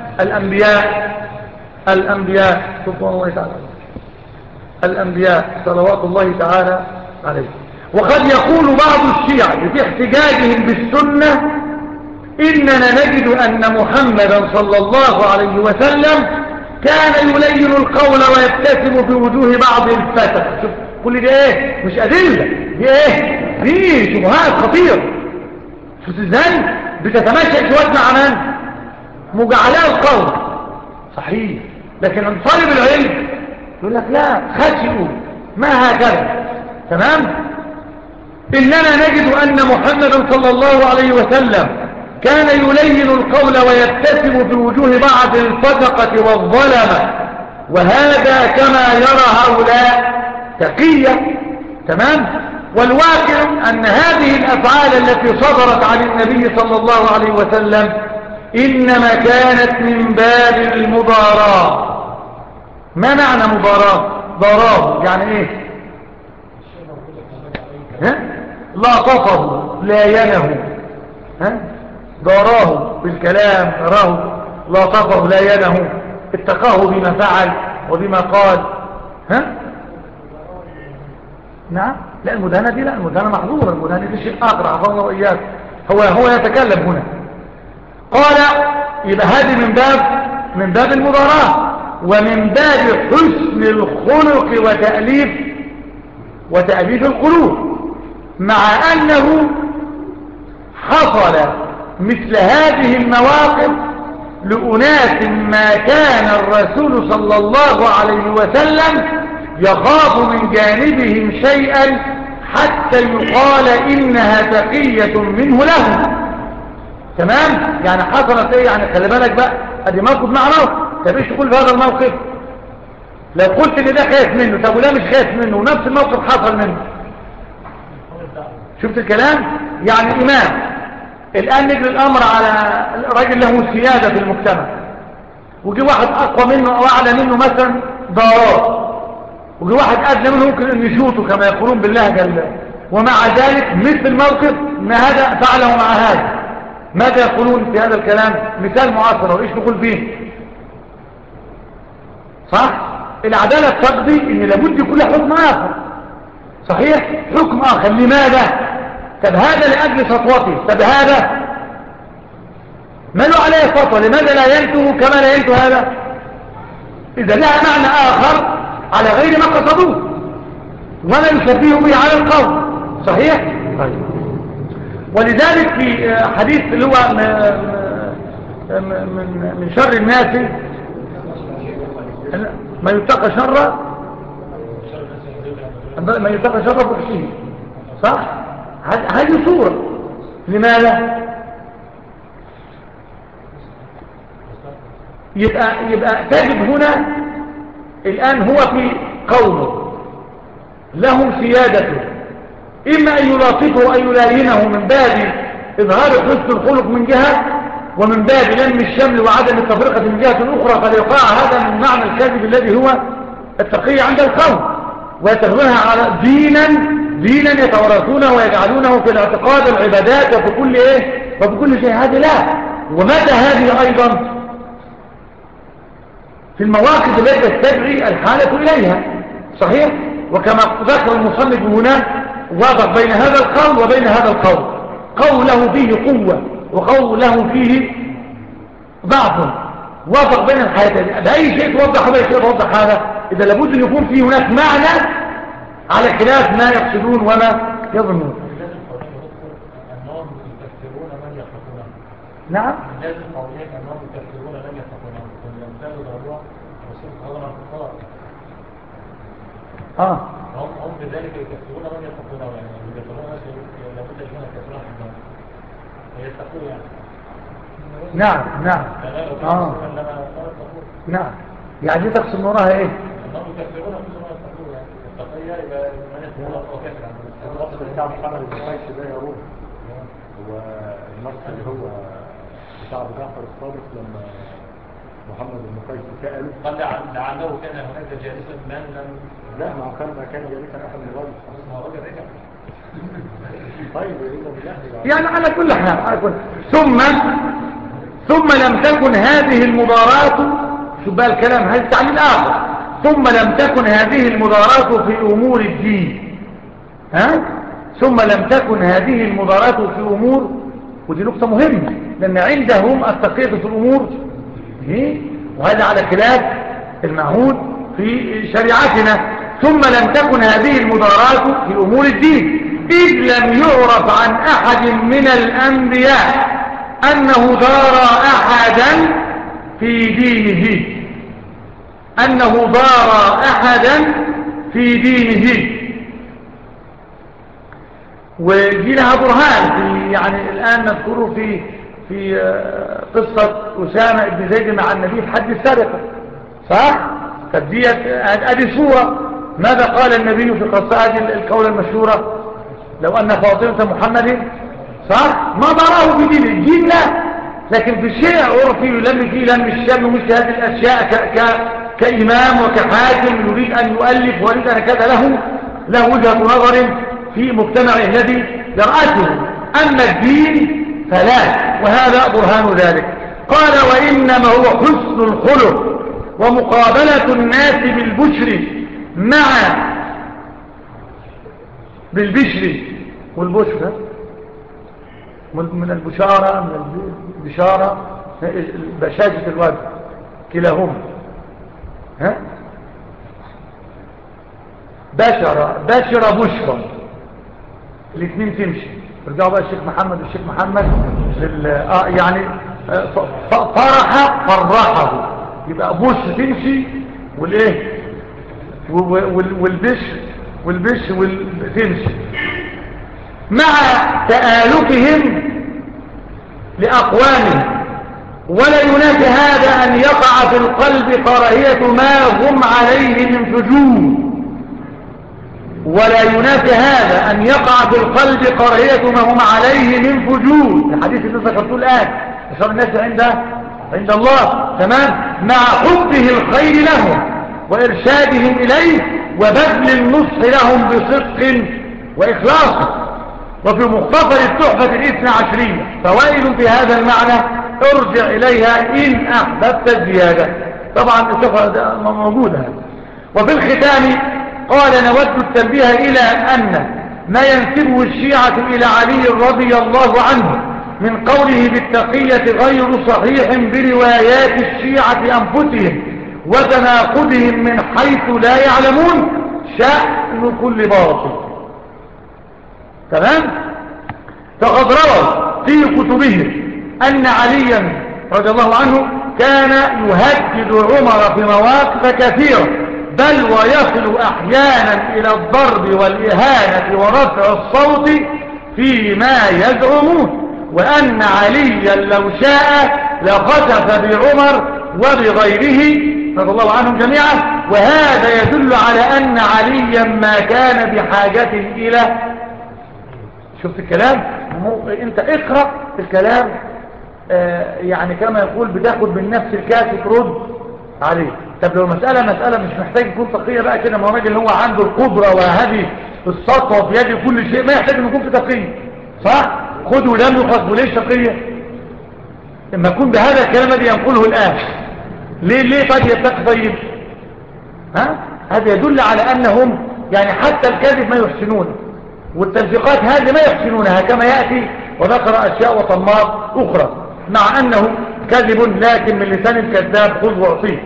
الأنبياء سبحانه الله تعالى، الأنبياء صلوات الله تعالى عليه. وقد يقول بعض الشيعة في احتجاجهم بالسنة إننا نجد أن محمدا صلى الله عليه وسلم كان يلين القول ويبتسم في وجوه بعض الفتى. شوف كل ده ايه؟ مش أدلة، دي ايه؟ دي شبهات خطيرة. شوف ازاي بتتماشى شوات مع من؟ مجعلاء القول صحيح، لكن عن طالب العلم يقول لك لا خشئوا ما هكذا. تمام؟ إننا نجد أن محمدا صلى الله عليه وسلم كان يلين القول ويبتسم في وجوه بعض الفسقة والظلمة، وهذا كما يرى هؤلاء تقية. تمام؟ والواقع أن هذه الأفعال التي صدرت عن النبي صلى الله عليه وسلم إنما كانت من باب المضاراة. ما معنى مضاراة؟ ضراه يعني ايه؟ لاطفه لاينه، ضاراه بالكلام، راه لاطفه لاينه، اتقاه بما فعل وبما قال. نعم. لا المدانة دي لا، المدانة محظورة، المدانة دي شيء آخر عفوا الله وإياك. هو يتكلم هنا. قال يبقى هذه من باب المضاراة ومن باب حسن الخلق وتأليف القلوب، مع أنه حصل مثل هذه المواقف لأناس ما كان الرسول صلى الله عليه وسلم يخاف من جانبهم شيئا حتى يقال إنها تقية منه له. تمام؟ يعني حصلت ايه؟ يعني خلي بالك بقى، ادي موقف مع موقف. طب ايش تقول في هذا الموقف؟ لو قلت ان ده خايف منه، طب وده مش خايف منه ونفس الموقف حصل منه، شفت الكلام؟ يعني إمام الآن نجري الأمر على راجل له سيادة في المجتمع، وجي واحد أقوى منه أو أعلى منه مثلا ضرار، وجي واحد أدنى منه ممكن أن يشوطه كما يقولون باللهجة الله، ومع ذلك مثل الموقف ما هذا فعله مع هذا. ماذا يقولون في هذا الكلام؟ مثال معاصر وإيش نقول فيه؟ صح؟ العدالة تقضي إن لابد يكون له حكم آخر، صحيح؟ حكم آخر. لماذا؟ طب هذا لأجل سطوته، طب هذا ما له عليه سطوة، لماذا لا ينتهي كما لا ينتهي هذا؟ إذا لها معنى آخر على غير ما قصدوه ولا يشبه به على القول، صحيح؟ طيب. ولذلك في حديث اللي هو من شر الناس ما يتقى شر، ما يتقى شر بحشيه، صح؟ هذه صورة. لماذا؟ يبقى تجد هنا الآن هو في قومه لهم سيادته، إما أن يلاطفه وأن يلاينه من باب إظهار حسن الخلق من جهة، ومن باب لم الشمل وعدم التفرقة من جهة أخرى، فليقع هذا من معنى الكذب الذي هو التقي عند القوم، ويتخذونها على دينا يتورثونه ويجعلونه في الاعتقاد والعبادات وفي كل ايه وفي كل شيء. هذه لا. ومتى هذه ايضا؟ في المواقف التي تستدعي الحالة اليها، صحيح؟ وكما ذكر المصنف هنا وافق بين هذا القول وبين هذا القول، قوله فيه قوة وقوله فيه ضعف، وافق بين الحالتين. بأي شيء توضح وبأي شيء توضح هذا؟ إذا لابد أن يكون فيه هناك معنى على خلاف ما يقصدون وما يظنون.
أنهم يكفرون من يتقونه.
نعم.
لازم قولين أنهم يكفرون من يتقونه، والإنسان ضرورة رسول هذا الكفار. هم بذلك يكفرون من يتقونه، يعني يكفرون لابد أن يكون يكفرون في النار فيتقون يعني.
نعم. نعم. يعني تقصد نورها ايه؟
أنهم يكفرون كل ما يتقون يعني. التقية يبقى من يتقون أو كافر عنه.
النص بتاع محمد بن قيس ده يا روح، هو النص اللي هو بتاع أبو جعفر الصادق لما محمد بن قيس سأله
قال لعله كان هناك جالسا من لم.
لا، ما كان جالسا أحد من الرجل.
ما هو رجل رجع.
طيب
يعني على كل حال ثم لم تكن هذه المضارات، شو بقى الكلام، هذا التعليل آخر. ثم لم تكن هذه المضارات في أمور الدين، ثم لم تكن هذه المضارات في أمور، ودي نقطة مهمة لأن عندهم التقييد في الأمور وهذا على خلاف المعهود في شريعتنا. ثم لم تكن هذه المضارات في أمور الدين، إذ لم يعرف عن أحد من الأنبياء أنه ضار أحدا في دينه، وجي لها برهان في يعني الآن نذكره في قصة أسامة بن زيد مع النبي في حد السرقة، صح؟ فديت أدي صورة. ماذا قال النبي في قصة القول المشهورة؟ لو أن فاطمة محمد، صح؟ ما ضراه في دين الدين لا، لكن في الشيء عرفي يلم فيه لم الشم ومثل هذه الأشياء كإمام وكحاكم يريد أن يؤلف ويريد أن كذا له وجهة نظر في مجتمعه الذي يرأسه. أما الدين فلا، وهذا برهان ذلك. قال وإنما هو حسن الخلق ومقابلة الناس بالبشر والبشر من البشارة، بشاجة الوجه كلاهما، بشرة الاثنين تمشي. ارجعوا بقى الشيخ محمد والشيخ محمد يعني فرحه يبقى بوش تمشي والايه والبش تمشي. مع تآلفهم لأقوامهم، ولا ينافي هذا أن يقع في القلب كراهية ما هم عليه من فجور، ولا ينافي هذا أن يقع في القلب كراهية ما هم عليه من فجور، الحديث اللي ذكرته الآن أشار الناس عند الله، تمام، مع حبه الخير لهم وإرشادهم إليه وبذل النصح لهم بصدق وإخلاص. وفي مختصر التحفة 12 فوائد في هذا المعنى ارجع إليها إن أحببت الزيادة، طبعا التحفة موجودة. وفي الختام قال نود التنبيه إلى أن ما ينسبه الشيعة إلى علي رضي الله عنه من قوله بالتقية غير صحيح بروايات الشيعة أنفسهم وتناقضهم من حيث لا يعلمون شأن كل باطل. تمام؟ فقد رووا في كتبهم أن عليا رضي الله عنه كان يهدد عمر في مواقف كثيرة، بل ويصل أحيانا إلى الضرب والإهانة ورفع الصوت فيما يزعمون، وأن عليا لو شاء لخسف بعمر وبغيره رضي الله عنهم جميعا. وهذا يدل على أن عليا ما كان بحاجة إلى، شفت الكلام؟ انت اقرأ الكلام، يعني كما يقول بتاخد من نفس الكاس ترد عليه. طب لو مسألة مش محتاج يكون تقية بقى كده، ما هو راجل هو عنده القدرة وهذه السطوة في يده كل شيء، ما يحتاج ان يكون في تقية، صح؟ خذوا لم يخذوا، ليش تقية؟ لما يكون بهذا الكلام الذي ينقله الآن ليه طيب يتقي؟ طيب هذا يدل على أنهم يعني حتى الكذب ما يحسنونه، والتلفيقات هذه ما يحسنونها كما يأتي، وذكر أشياء وطمات أخرى مع أنه كذب لكن من لسان الكذاب خذ واعطيه.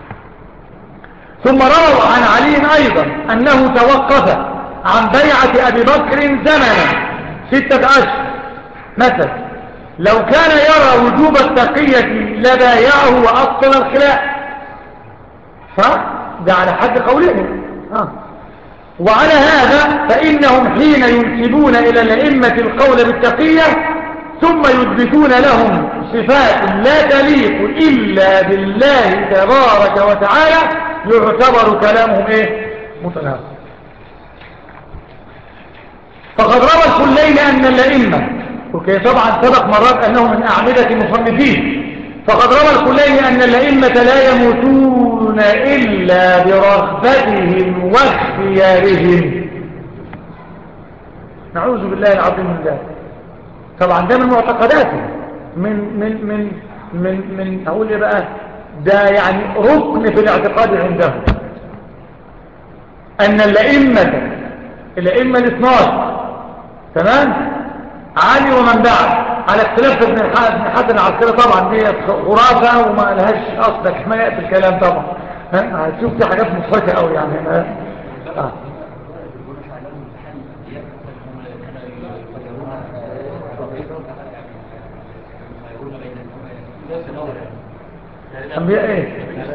ثم رووا عن علي أيضا أنه توقف عن بيعة أبي بكر زمنا 6 أشهر مثلا، لو كان يرى وجوب التقية لبايعه وأبطل الخلاف، صح؟ ده على حد قولهم. وعلى هذا فإنهم حين ينسبون إلى الأئمة القول بالتقية ثم يثبتون لهم صفات لا تليق إلا بالله تبارك وتعالى يعتبر كلامهم متناقض. فقد روى الكلين أن الأئمة، وكي طبعا سبق مرات أنه من أعمدة مصنفين، فقد روى الكلين أن الأئمة لا يموتون إلا برغبتهم واختيارهم. نعوذ بالله العظيم من ذلك. طبعا ده من معتقداتهم، من أقول إيه بقى، ده يعني ركن في الاعتقاد عندهم أن الأئمة 12 تمام، علي ومن بعد، على اختلاف ابن حسن العسكري طبعا دي خرافة وما لهاش أصل كما يأتي الكلام طبعا. هتشوف دي حاجات مضحكة قوي يعني. أنبياء ايه؟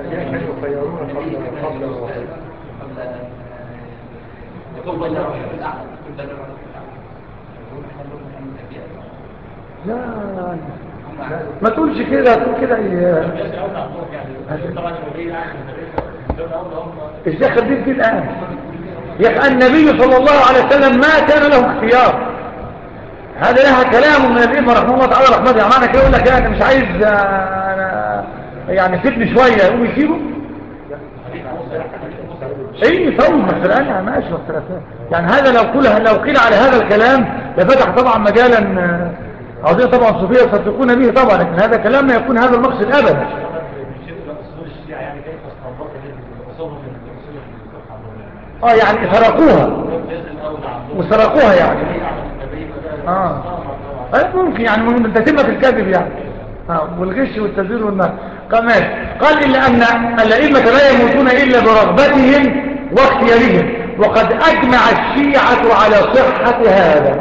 لا ما تقولش كده، تقول كده الشيخ خليل دي الآن يبقى النبي صلى الله عليه وسلم ما كان له اختيار، هذا لها كلام من الإمام رحمه الله تعالى رحمته. يعني معنى كده يقول لك أنا مش عايز يعني سيبني شوية يقوم يسيبه. ايه طيب مثلا انا ماشي واختلافات يعني. هذا لو قيل على هذا الكلام لفتح طبعا مجالا عاوزين طبعا صوفية يصدقون به طبعا، لكن هذا كلام ما يكون هذا المقصد ابدا. يعني سرقوها يعني ممكن يعني من تتمة الكذب يعني والغش والتزوير والنار. قال إلا أن الأئمة لا يموتون إلا برغبتهم واختيارهم، وقد أجمع الشيعة على صحة هذا.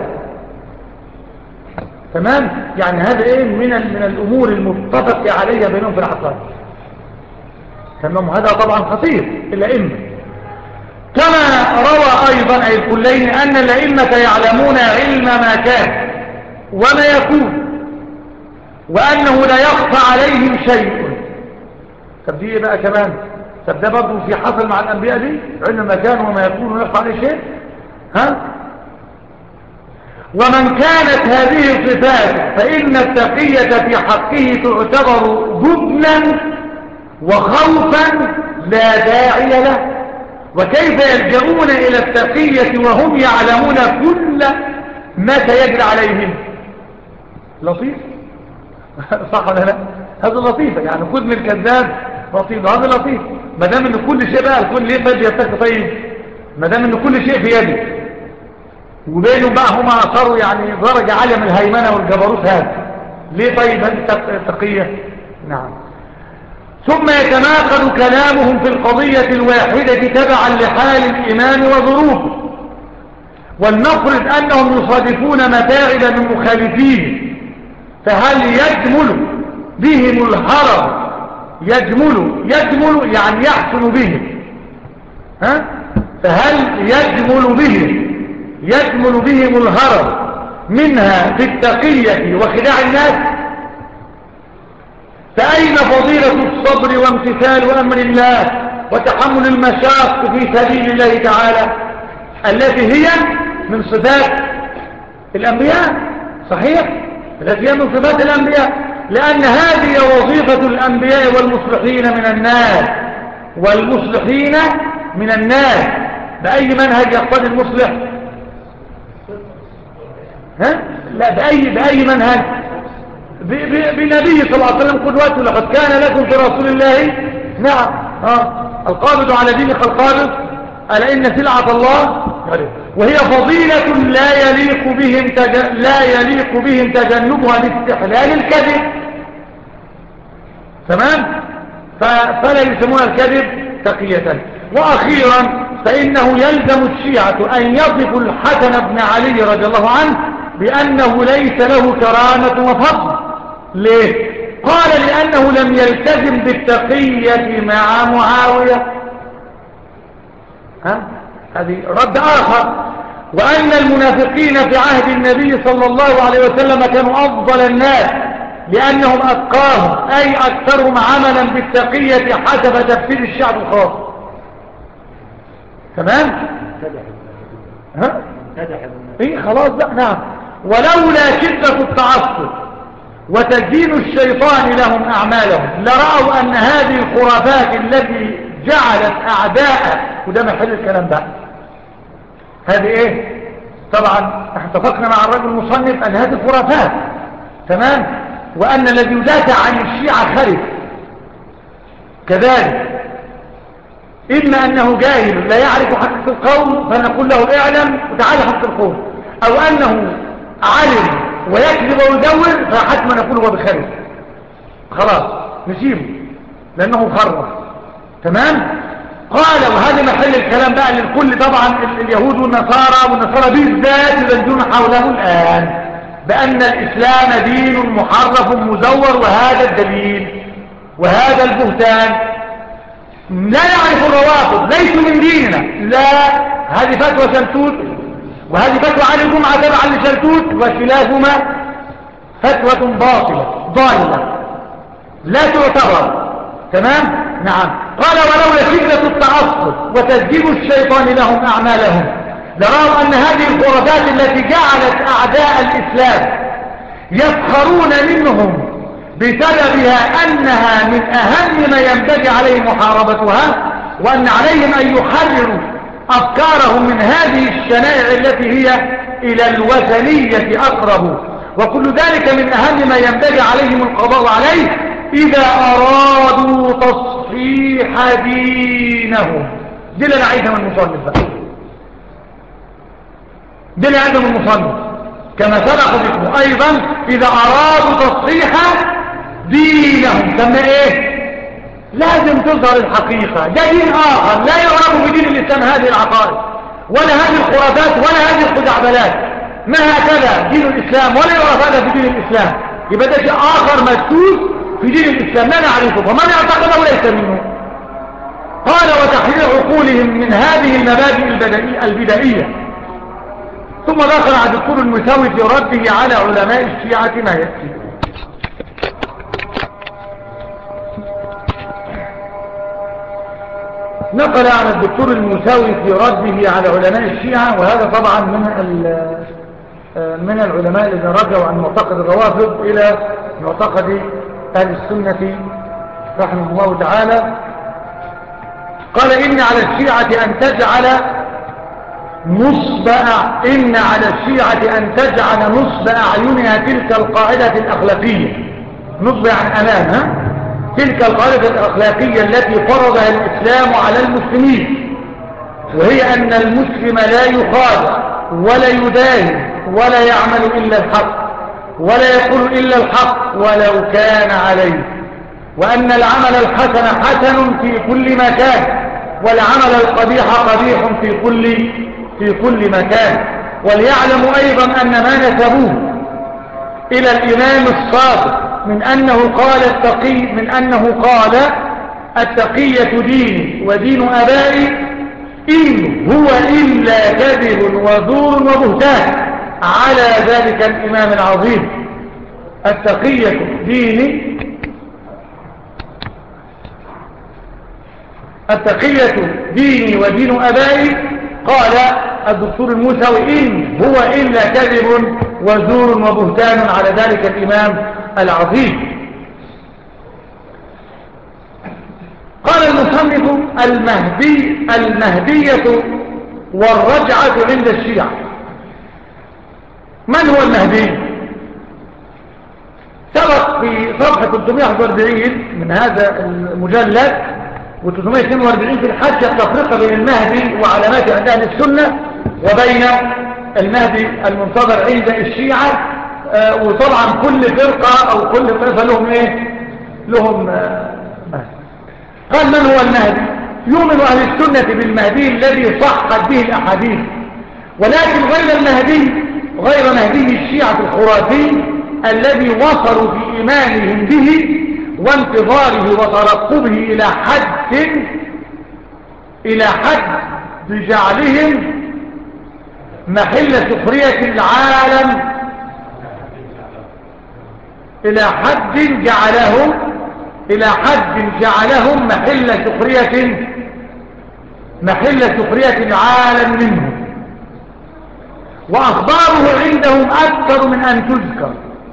تمام، يعني هذا من الأمور المتفق عليها بينهم في العقائد. تمام، هذا طبعا خطير الأئمة. كما روى أيضا أي الكلين أن الأئمة يعلمون علم ما كان وما يكون وأنه لا يخفى عليهم شيء. طب دي بقى كمان، طب ده برضه في حصل مع الأنبياء دي علم ما كان وما يكون ولا يخفى عليه شيء. ها؟ ومن كانت هذه الصفات فإن التقية في حقه تعتبر جبنا وخوفا لا داعي له. وكيف يلجؤون إلى التقية وهم يعلمون كل ما سيجري عليهم؟ لطيف صح ولا لا؟ هذا لطيفة يعني كل من كذاب لطيف، هذا لطيف ما دام ان كل شيء بقى الكل ليه بدي يتقي. طيب ما دام ان كل شيء في يده وبينهم بقى هم صاروا يعني درجة عالية من الهيمنة والجبروت، هذا ليه طيب التقية؟ نعم. ثم يتناقض كلامهم في القضية الواحدة تبعا لحال الإمام وظروفه. ولنفرض أنهم يصادفون متاعب من مخالفين، فهل يجمل بهم الهرم؟ يجمل يعني يحسن بهم. ها؟ فهل يجمل بهم الهرم منها في التقية وخداع الناس؟ فأين فضيلة الصبر وامتثال أمر الله وتحمل المشاق في سبيل الله تعالى التي هي من صفات الأنبياء؟ صحيح، التي هي من صفات الأنبياء، لأن هذه وظيفة الأنبياء والمصلحين من الناس. بأي منهج يقتضي المصلح؟ ها؟ لا، بأي منهج؟ بنبي صلى الله عليه وسلم قدوته. لقد كان لكم في رسول الله نعم القابض على دينك القابض، ألا إن سلعة الله، وهي فضيلة لا يليق بهم تجنبها لاستحلال الكذب. تمام؟ فلا يسمون الكذب تقية. وأخيرا فإنه يلزم الشيعة أن يصفوا الحسن بن علي رضي الله عنه بأنه ليس له كرامة وفضل. ليه؟ قال لأنه لم يلتزم بالتقية مع معاوية. هذه رد آخر. وأن المنافقين في عهد النبي صلى الله عليه وسلم كانوا أفضل الناس لأنهم أتقاهم أي أكثرهم عملا بالتقية حسب تفسير الشعب الخاص. تمام؟ ايه خلاص بقى. نعم. ولولا شدة التعصب وتزيين الشيطان لهم أعمالهم لرأوا أن هذه الخرافات التي جعلت أعداء، وده محل الكلام بقى، هذه ايه؟ طبعا احنا اتفقنا مع الرجل المصنف أن هذه خرافات. تمام؟ وأن الذي يدافع عن الشيعة خرف كذلك، إما أنه جاهل لا يعرف حقيقة القول فنقول له اعلم وتعالى حقيقة القول، أو أنه علم ويكذب ويدور فحتما نقول هو بخير. خلاص نسيبه لأنه خرف. تمام؟ قال وهذا محل الكلام بقى للكل طبعا، اليهود والنصارى بالذات يبدون حوله الآن بأن الإسلام دين محرف مزور، وهذا الدليل وهذا البهتان. لا يعرف الروافض ليسوا من ديننا، لا، هذه فتوى شلتوت وهذه فتوى علي الجمعة تبعا لشلتوت، وكلاهما فتوى باطلة ضالة لا تعتبر. تمام؟ نعم. قال ولولا شدة التعصب وتسجيل الشيطان لهم أعمالهم لرأوا أن هذه الخرافات التي جعلت أعداء الإسلام يفخرون منهم بسببها أنها من أهم ما ينبغي عليه محاربتها، وأن عليهم أن يحرروا أفكارهم من هذه الشنائع التي هي إلى الوثنية أقرب، وكل ذلك من أهم ما ينبغي عليهم القضاء عليه إذا أرادوا تصحيح دينهم. دي اللي نعيدها من المصنف بقى، دي اللي نعيدها من المصنف كما سبق ذكره أيضا، إذا أرادوا تصحيح دينهم. ثم إيه؟ لازم تظهر الحقيقة. ده دين آخر لا يعرف بدين الإسلام هذه العقائد ولا هذه الخرافات ولا هذه الخزعبلات، ما هكذا دين الإسلام ولا يعرف هذا في دين الإسلام. يبقى ده شيء آخر مسكوت في دين الإسلام لا نعرفه، فمن اعتقده ليس منه. قال وتحرير عقولهم من هذه المبادئ البدائية. ثم ذكر عن الدكتور المساوي في رده على علماء الشيعة ما يأتي. نقل عن الدكتور المساوي في رده على علماء الشيعة، وهذا طبعا من العلماء الذين رجعوا عن معتقد الروافض إلى معتقد أهل السنة رحمه الله تعالى. قال إن على الشيعة أن تجعل نصب أعينها تلك القاعدة الأخلاقية، نصب عن أمامها تلك القاعدة الأخلاقية التي فرضها الإسلام على المسلمين، وهي أن المسلم لا يخادع ولا يداهن ولا يعمل إلا الحق ولا يقول إلا الحق ولو كان عليه، وأن العمل الحسن حسن في كل مكان والعمل القبيح قبيح في كل مكان. وليعلموا أيضا أن ما نسبوه إلى الإمام الصادق من أنه قال التقية ديني ودين أبائي إن هو إلا كذب وزور وبهتان على ذلك الإمام العظيم. التقية ديني ودين أبائي، قال الدكتور الموسوي إن هو إلا كذب وزور وبهتان على ذلك الإمام العظيم. قال المصنف المهدية والرجعة عند الشيعة. من هو المهدي؟ سبق في صفحة 341 من هذا المجلد و342 في الحج التفرقة بين المهدي وعلامات عند أهل السنة وبين المهدي المنتظر عند الشيعة. وطبعا كل فرقة أو كل طائفة لهم مهدي. قال من هو المهدي؟ يؤمن أهل السنة بالمهدي الذي صحت به الأحاديث، ولكن غير مهدي الشيعة الخرافي الذي وصلوا في إيمانهم به وانتظاره وترقبه إلى حد بجعلهم محل سخرية العالم، إلى حد جعلهم محل سخرية العالم منه. وأخباره عندهم أكثر من أن تذكر،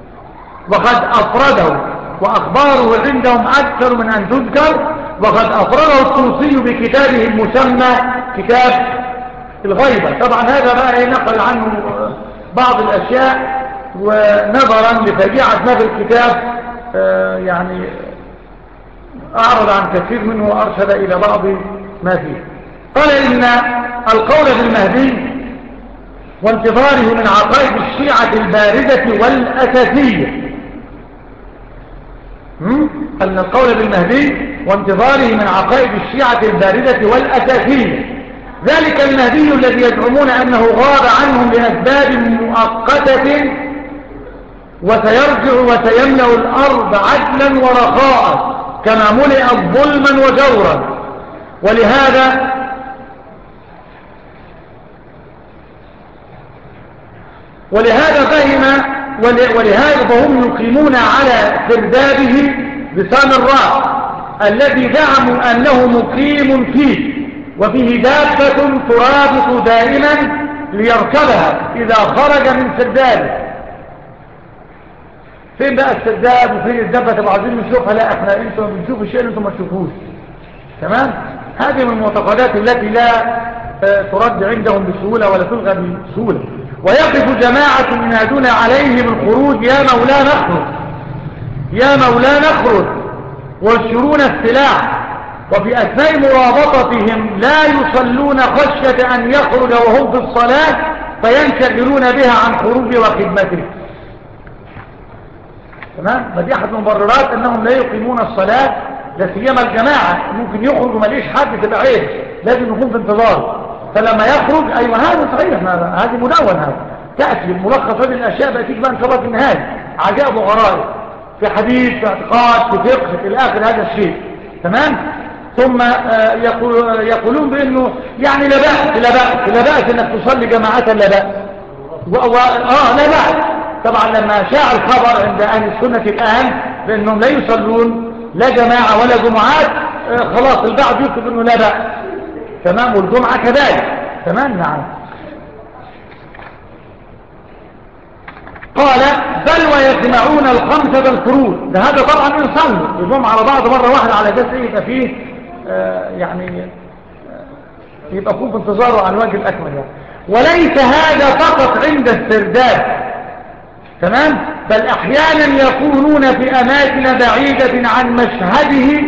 وقد أفرده الطوسي بكتابه المسمى كتاب الغيبة. طبعا هذا بقى نقل عنه بعض الأشياء، ونظرا لفجيعة ما في الكتاب يعني أعرض عن كثير منه وأرشد إلى بعض ما فيه. قال إن القول بالمهدي وانتظاره من عقائد الشيعة الباردة والأساسية، أن القول بالمهدي وانتظاره من عقائد الشيعة الباردة والأساسية، ذلك المهدي الذي يزعمون أنه غاب عنهم لأسباب مؤقتة وسيرجع وسيملأ الأرض عدلا ورخاء كما ملئت ظلما وجورا. ولهذا فهم يقيمون على سردابه بسان الراء الذي زعموا أنه مقيم فيه، وفيه دابة ترابط دائما ليركبها إذا خرج من سردابه. فين بقى السرداب وفين الدابة؟ تبقى عايزين نشوفها. لا، احنا انتم بنشوف الشيء اللي انتم ما تشوفوش. تمام؟ هذه من المعتقدات التي لا ترد عندهم بسهولة ولا تلغى بسهولة. ويقف جماعة ينادون عليه بالخروج يا مولا نخرج ويشرون السلاح، وفي أثناء مرابطتهم لا يصلون خشية أن يخرج وهم في الصلاة فينشغلون بها عن خروج وخدمته. تمام؟ فدي أحد المبررات أنهم لا يقيمون الصلاة، لا سيما الجماعة ممكن يخرج وما ليش حد تبقى عيب، لازم يكون في انتظار. فلما يخرج أيوة هذا صحيح، هذه مدون، هذا تأتي الملخص هذه الأشياء بقى تيجي بقى إن شاء الله في النهاية عجائب وغرائب في حديث في اعتقاد في فقه في الآخر هذا الشيء. تمام؟ ثم يقولون بأنه يعني لا بأس انك تصلي جماعة لا بأس لا بأس. طبعا لما شاع الخبر عند أهل السنة الآن بأنهم لا يصلون لا جماعة ولا جمعات، خلاص البعض يكتب أنه لا بأس. تمام. والجمعة كذلك. تمام. نعم. قال بل ويجمعون الخمسة الفروض. ده هذا طبعا يصلوا يجمعهم على بعض مرة واحدة على جسد يبقى فيه يبقى فيه انتظاره على الوجه الأكمل يعني. وليس هذا فقط عند السرداب. تمام. بل أحيانا يكونون في أماكن بعيدة عن مشهده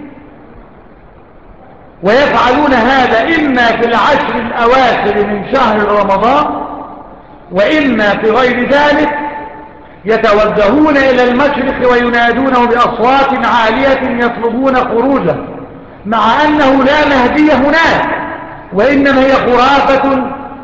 ويفعلون هذا إما في العشر الأواخر من شهر رمضان وإما في غير ذلك. يتوجهون إلى المشرق وينادونه بأصوات عالية يطلبون خروجه، مع أنه لا مهدي هناك، وإنما هي خرافة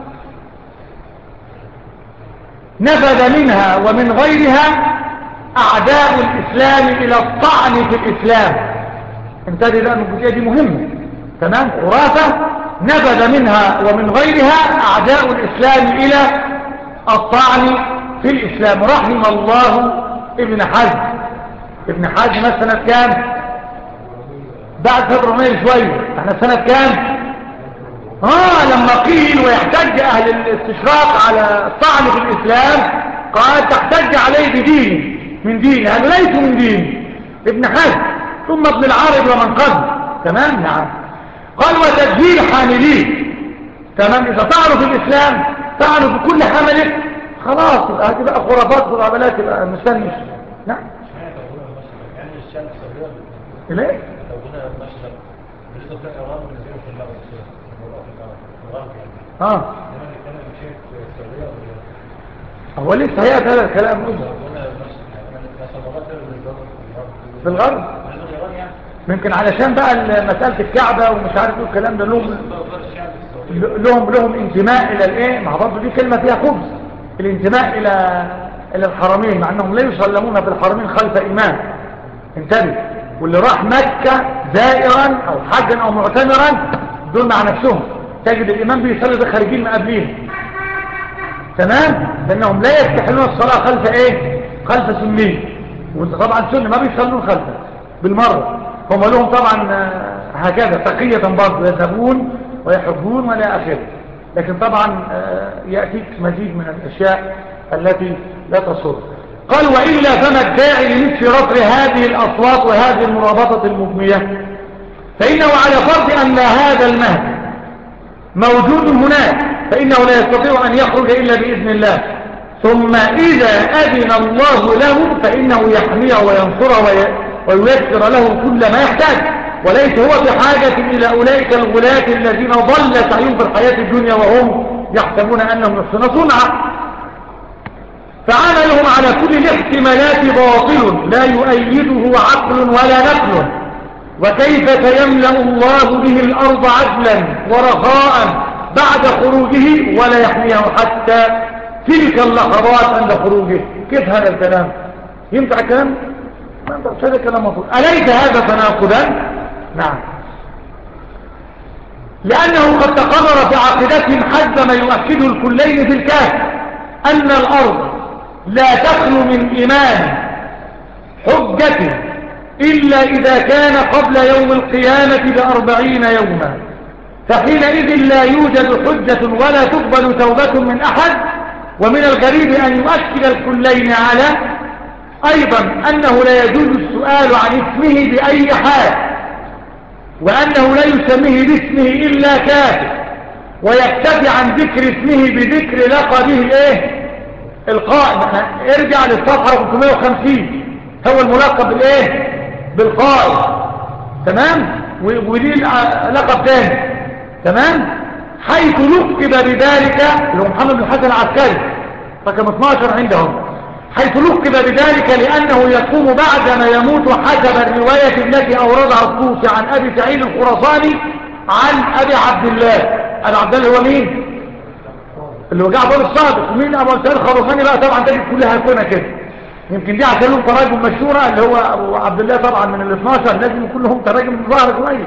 نفذ منها ومن غيرها أعداء الإسلام إلى الطعن في الإسلام. انتبه لأن الجزئية دي مهمة. تمام. خرافة نفذ منها ومن غيرها أعداء الإسلام إلى الطعن في الإسلام. رحم الله ابن حزم. ابن حزم سنة كام؟ بعد 700 شوية. احنا سنة كام؟ لما قيل ويحتج أهل الاستشراق على الطعن في الإسلام قال تحتج عليه بدين من دين، هذا ليس من دين. ابن حزم ثم ابن العرب ومن قبل. تمام. نعم. قال وتسجيل حامليه. تمام. إذا طعنوا في الإسلام طعنوا بكل حمله خلاص يبقى هتبقى خرافات وغابلات يبقى مستني. نعم.
يعني الشمس
ليه؟
لو هنا المشرق بالنسبه لايران بالنسبه للمغرب يعني
هو لسه هي هذا الكلام في الغرب ممكن علشان بقى مسألة الكعبة ومش عارف ايه الكلام ده لهم انتماء الى الايه. مع برضه دي كلمة فيها خبز، الانتماء الى الحرمين، مع انهم لا يسلمون في الحرمين خلف امام. انتبه. واللي راح مكة زائرا او حجا او معتمرا دول مع نفسهم تجد الامام بيصلي ده خارجين ما قبلين. تمام. لانهم لا يستحلون الصلاة خلف ايه؟ خلف سني. وانت طبعا سنة ما بيصلون خلفه بالمرة. هم لهم طبعا هكذا تقية برضه يذهبون ويحبون ولا اخره. لكن طبعا يأتيك مزيد من الاشياء التي لا تصر. قال وإلا فما الداعي لمثل رفع هذه الأصوات وهذه المرابطة المبنية؟ فإنه على فرض أن هذا المهد موجود هناك فإنه لا يستطيع أن يخرج إلا بإذن الله. ثم إذا أذن الله له فإنه يحميه وينصره وييسر له كل ما يحتاج، وليس هو بحاجة إلى أولئك الغلاة الذين ضل سعيهم في الحياة الدنيا وهم يحسبون أنهم يحسنون صنعا. فعملهم على كل الاحتمالات باطل لا يؤيده عقل ولا نقل. وكيف سيملأ الله به الأرض عدلا ورخاء بعد خروجه ولا يحميه حتى تلك اللحظات عند خروجه؟ كيف هذا الكلام؟ ينفع الكلام؟ ما ينفعش هذا الكلام مفروض. أليس هذا تناقضا؟ نعم. لأنه قد تقرر في عقيدتهم حد ما يؤكده الكلين في الكهف أن الأرض لا تخلو من إيمان حجة إلا إذا كان قبل يوم القيامة ب40 يوما، فحينئذ لا يوجد حجة ولا تقبل توبة من أحد. ومن الغريب أن يؤكد الكلين على أيضا أنه لا يجوز السؤال عن اسمه بأي حال، وأنه لا يسميه باسمه إلا كافر، ويكتفي عن ذكر اسمه بذكر لقبه الايه القائم. ارجع للصفحة 350 هو الملقب بالايه بالقائم. تمام. وليه لقب تاني. تمام. حيث لقب بذلك اللي هو محمد بن الحسن العسكري رقم 12 عندهم، حيث لقب بذلك لأنه يقوم بعدما يموت حسب الرواية التي أوردها الطوسي عن أبي سعيد الخراساني عن أبي عبد الله. أبي عبد الله هو مين؟ اللي هو جعفر الصادق. ومين أبو سعيد الخراساني بقى؟ طبعا تجد كلها كنا كده. يمكن دي عشان لهم تراجم مشهورة اللي هو أبو عبد الله طبعا من ال 12 لازم يكون لهم تراجم ظاهرة كويس.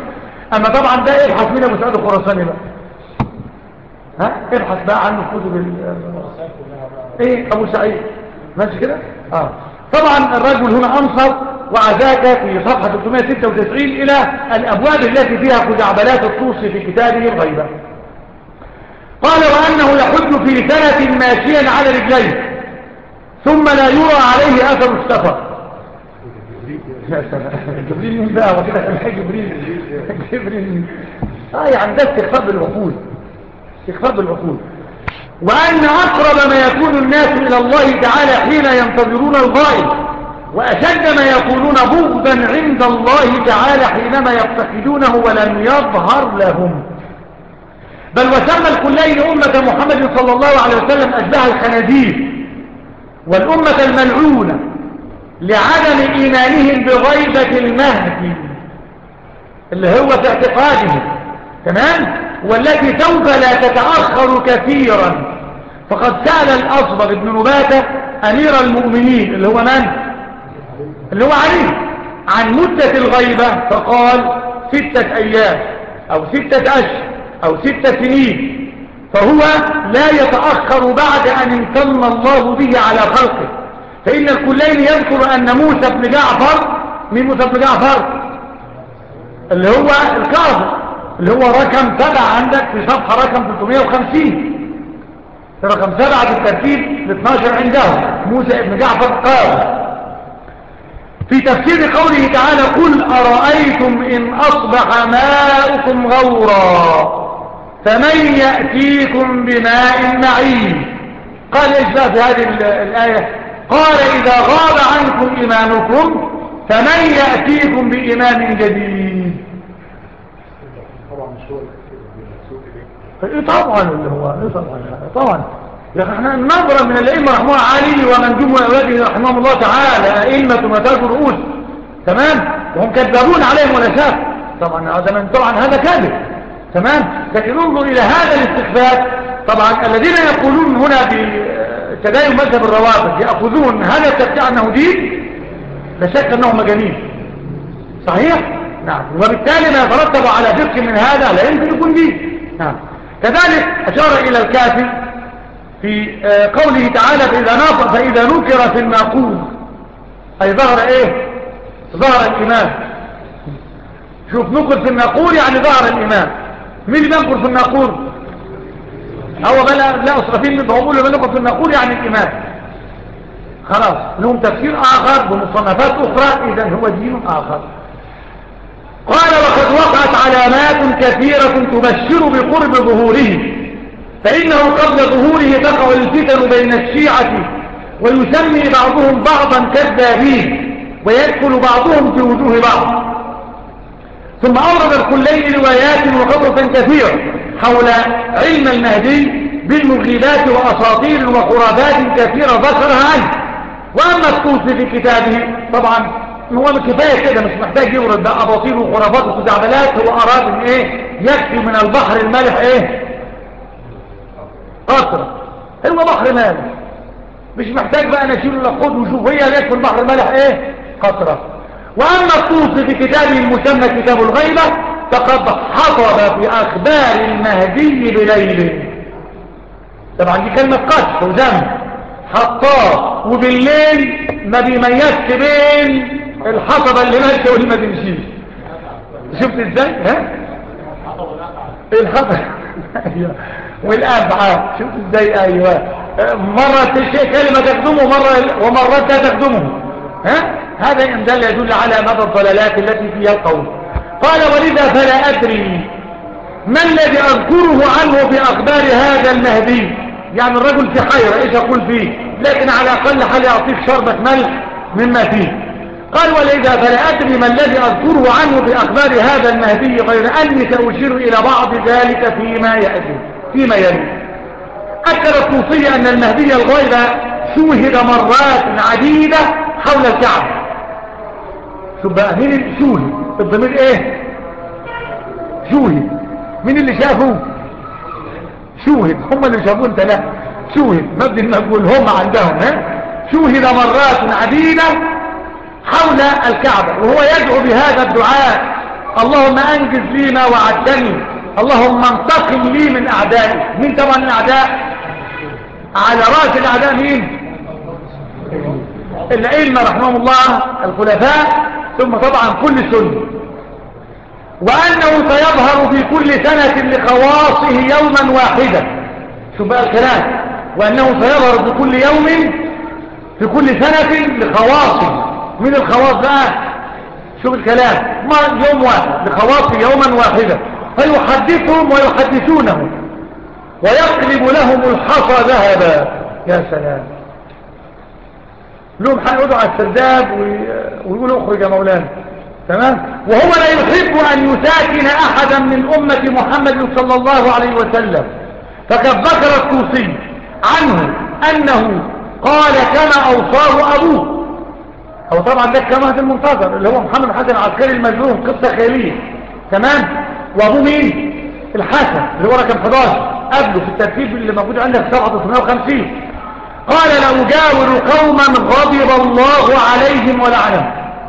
اما طبعا ده ابحث مين ابو سعيد الخراساني بقى، ها ابحث بقى عنه في كتب ايه ابو سعيد ماشي كده. طبعا الرجل هنا انصر وعزاك في صفحة 396 الى الابواب التي فيها خزعبلات الطوسي في كتابه الغيبة. قال وانه يحج في سنة ماشيا على رجليه ثم لا يرى عليه اثر السفر. يا سلام جبريل مين بقى وكده جبريل يعني ده استخفاف بالعقول، استخفاف بالعقول. وأن أقرب ما يكون الناس إلى الله تعالى حين ينتظرون الغائب، وأشد ما يكونون بغضا عند الله تعالى حينما يفتقدونه ولم يظهر لهم. بل وسمى الكلين أمة محمد صلى الله عليه وسلم أشبه الخنازير والأمة الملعونة لعدم إيمانهم بغيبة المهدي اللي هو في اعتقادهم، تمام، والتي سوف لا تتأخر كثيرا. فقد سأل الأصبغ ابن نباتة أمير المؤمنين اللي هو من؟ اللي هو علي عن مدة الغيبة فقال 6 أيام أو 6 أشهر أو 6 سنين، فهو لا يتأخر بعد أن امتن الله به على خلقه. فإن الكلين يذكر أن موسى بن جعفر، مين موسى بن جعفر؟ اللي هو الكاظم اللي هو رقم 7 عندك في صفحة رقم 350، رقم 7 في الترتيب ال 12 عندهم موسى بن جعفر قال في تفسير قوله تعالى قل أرأيتم إن أصبح ماؤكم غورا فمن يأتيكم بماء معين. قال إيش بقى في هذه الآية؟ قال إذا غاب عنكم إمامكم فمن يأتيكم بإمام جديد. طبعا اللي هو طبعا احنا نظرا من الائمه رحمه علي ومنجوم اولاده رحمهم الله تعالى ائمه وتاج رؤوس، تمام، وهم كذابون عليهم ولا شك. طبعا هذا كاذب، تمام. لكن انظر الى هذا الاستخفاف. طبعا الذين يقولون هنا بتدين مذهب الروافض ياخذون هذا التبتيع انه دين، لا شك انه مجانين، صحيح، نعم، وبالتالي ما يترتب على فقه من هذا لا يمكن يكون دين، نعم. كذلك أشار إلى الكافي في قوله تعالى فإذا نكر في الناقور، أي ظهر إيه؟ ظهر الإمام. شوف نكر في الناقور يعني ظهر الإمام. مين اللي بينكر في الناقور؟ هو لا أسرفين من بقول اللي بينكر في الناقور يعني الإمام. خلاص لهم تفسير آخر بمصنفات أخرى، إذن هو دين آخر. قال وقد وقعت علامات كثيرة تبشر بقرب ظهوره، فإنه قبل ظهوره تقع الفتن بين الشيعة ويسمي بعضهم بعضا كذابين ويدخل بعضهم في وجوه بعض. ثم أورد الكلين روايات وقصصا كثيرة حول علم المهدي بالمغيبات وأساطير وخرافات كثيرة ذكرها عنه. وأما الطوسي في كتابه طبعا هو كفاية كده، مش محتاج يورد بقى أباطيل وخرافات وخزعبلات. هو أراد ان ايه يكفي من البحر المالح ايه قطرة، هو بحر مالح مش محتاج بقى نشيله لخد وشوف هي ليك في البحر المالح ايه قطرة. وأما الطوسي في كتابه المسمى كتاب الغيبة فقد حطب في أخبار المهدي بليل. طبعا دي كلمة قشف وذنب، حطاب وبالليل ما بيميزش بين الحطبة اللي ماشية واللي ما تمشيش. شفت ازاي؟ ها؟ الحطبة والأبعاد شفت ازاي؟ ايوه، مرة كلمة تخدمه ومرات لا تخدمه. ها؟ هذا إن دل يدل على مدى الضلالات التي فيها القول. قال ولذا فلا أدري ما الذي أذكره عنه في أخبار هذا المهدي. يعني الرجل في حيرة ايش أقول فيه، لكن على أقل حال يعطيك شربة ملح مما فيه. قال ولذا فلا أدري ما الذي أذكره عنه في أخبار هذا المهدي غير أني سأشير إلى بعض ذلك فيما يلي. أكد الطوسي أن المهدي الغيب شوهد مرات عديدة حول الكعبة. شوف بقى مين اللي شوهد؟ الضمير ايه؟ شوهد. مين اللي شافه؟ شوهد. هم اللي شافوه انت لا. شوهد مبني المقبول هم عندهم. شوهد مرات عديدة حول الكعبة، وهو يدعو بهذا الدعاء اللهم أنجز لي ما وعدتني، اللهم انتقم لي من أعدائي. مين طبعا الأعداء؟ على رأس الأعداء مين؟ الأئمة رحمهم الله الخلفاء، ثم طبعا كل سنة. وأنه سيظهر في كل سنة لخواصه يوما واحدا. شوف بقى الكلام، وأنه سيظهر في كل يوم في كل سنة لخواصه. من الخواص بقى؟ شوف الكلام، يوم واحد لخواصه يوما واحدا، فيحدثهم ويحدثونه ويقلب لهم الحصى ذهبا. يا سلام، لهم هيقعدوا على السرداب ويقولوا اخرج يا مولانا، تمام. وهو لا يحب أن يساكن أحدا من أمة محمد صلى الله عليه وسلم. فقد ذكر الطوسي عنه أنه قال كما أوصاه أبوه. هو طبعا ده كما المنتظر اللي هو محمد حسن العسكري المجنون، قصة خيالية، تمام. وأبوه مين؟ الحسن اللي هو رقم 11 قبله في الترتيب اللي موجود عندك 750. قال لأجاور قوما غضب الله عليهم ولعنهم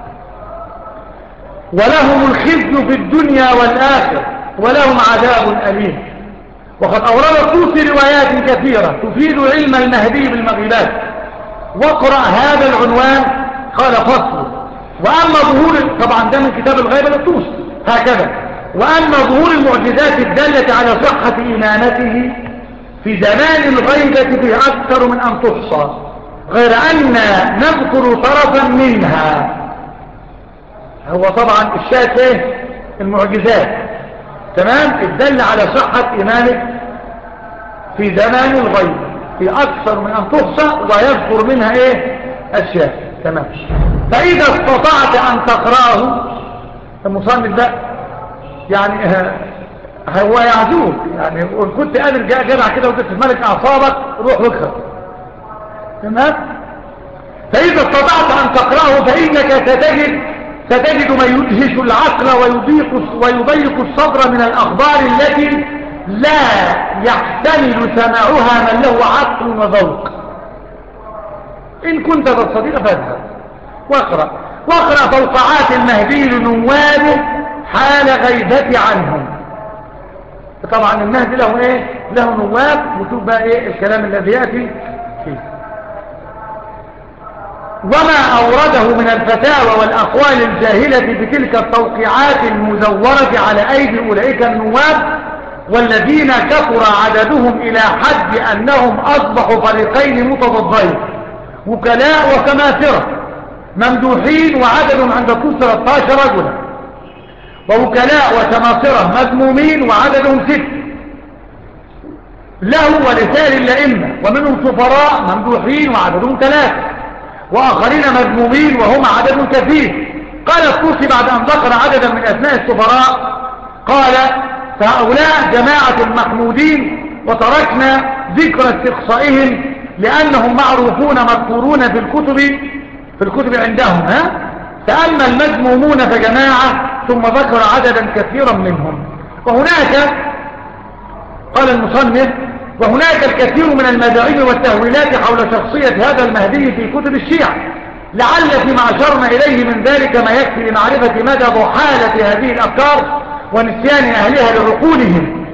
ولهم الخزي في الدنيا والآخرة ولهم عذاب أليم. وقد أورد الطوسي روايات كثيرة تفيد علم المهدي بالمغيبات. واقرأ هذا العنوان، قال فصل. وأما ظهور، طبعا ده من كتاب الغيبة للطوسي هكذا. وأما ظهور المعجزات الدالة على صحة إيمانته في زمان الغيبة فيه أكثر من أن تحصى، غير أن نذكر طرفا منها. هو طبعا الشاهد ايه؟ المعجزات، تمام، الدل على صحة إيمانك في زمان الغيب في أكثر من أن تحصى، ويذكر منها ايه؟ أشياء، تمام. فإذا استطعت أن تقرأه المصنف ده يعني هو يعزوك، يعني وإن كنت قادر جمع كده وقلت ملك أعصابك روح واقرأ، تمام. فإذا استطعت أن تقرأه فإنك ستجد ما يدهش العقل ويضيق الصدر من الأخبار التي لا يحتمل سماعها من له عقل وذوق. إن كنت تستطيع فاذهب واقرأ توقعات المهدي لنوابه حال غيبة عنهم. طبعا المهدي له ايه؟ له نواب، وشوف بقى ايه الكلام الذي يأتي فيه. وما أورده من الفتاوى والأقوال الجاهلة بتلك التوقيعات المزورة على أيدي أولئك النواب، والذين كثر عددهم إلى حد أنهم أصبحوا فريقين متضادين، وكلاء وكماثرة ممدوحين وعددهم عند الطول 13 رجلا، ووكلاء وكماثرة مذمومين وعددهم 6 له ولسائر الأئمة، ومنهم سفراء ممدوحين وعددهم 3، وآخرين مذمومين وهم عدد كثير. قال الطوسي بعد أن ذكر عددا من أسماء السفراء قال فهؤلاء جماعة المحمودين، وتركنا ذكر استقصائهم لأنهم معروفون مذكورون في الكتب عندهم. فأما المذمومون فجماعة، ثم ذكر عددا كثيرا منهم. وهناك قال المصنف وهناك الكثير من المذاهب والتهويلات حول شخصية هذا المهدي في كتب الشيعة، لعل فيما أشرنا إليه من ذلك ما يكفي لمعرفة مدى ضحالة هذه الأفكار ونسيان أهلها لعقولهم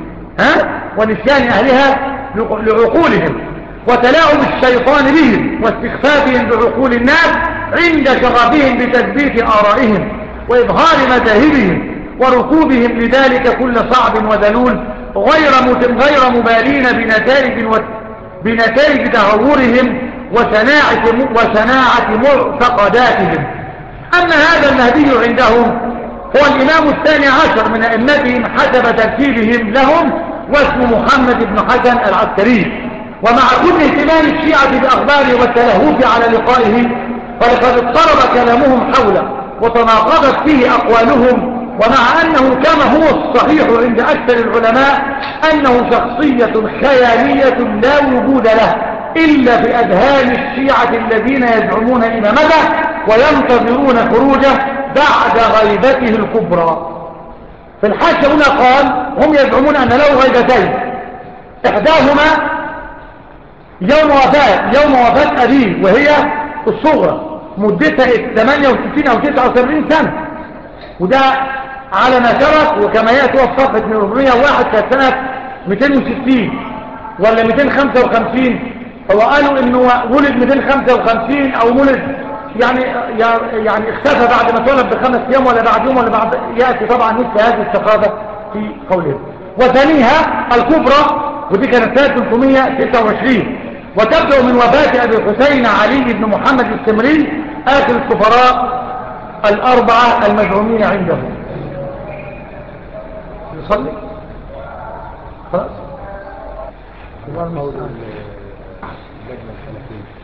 لعقولهم وتلاعب الشيطان بهم واستخفافهم بعقول الناس عند شغفهم بتثبيت آرائهم وإظهار مذاهبهم وركوبهم لذلك كل صعب وذلول، غير مبالين بنتائج تهورهم وشناعة معتقداتهم. أما هذا المهدي عندهم هو الإمام الثاني عشر من أئمتهم حسب ترتيبهم لهم، واسمه محمد بن حسن العسكري. ومع كل اهتمام الشيعة بأخباره والتلهف على لقائه، فلقد اضطرب كلامهم حوله وتناقضت فيه أقوالهم، ومع أنه كما هو الصحيح عند أكثر العلماء أنه شخصية خيالية لا وجود له إلا في أذهان الشيعة الذين يزعمون إمامته وينتظرون خروجه بعد غيبته الكبرى. في الحاشية هنا قال هم يزعمون أن له غيبتين، إحداهما يوم وفاة أبيه وهي الصغرى مدتها 68 أو 79 سنة، وده على ما ترك، وكما يأتي في صفحة 401 كانت سنة 260 ولا 255. هو قالوا انه ولد 255 او ولد يعني اختفى بعد ما اتولد ب5 ايام ولا بعد يوم ولا بعد، يأتي طبعا مثل هذه الثقافة في قولهم. وثانيها الكبرى، ودي كانت سنة 326، وتبدأ من وفاة أبي الحسين علي بن محمد السمري آخر السفراء الأربعة المزعومين عنده. نصلي خلاص.
قول اللجنة الفلكية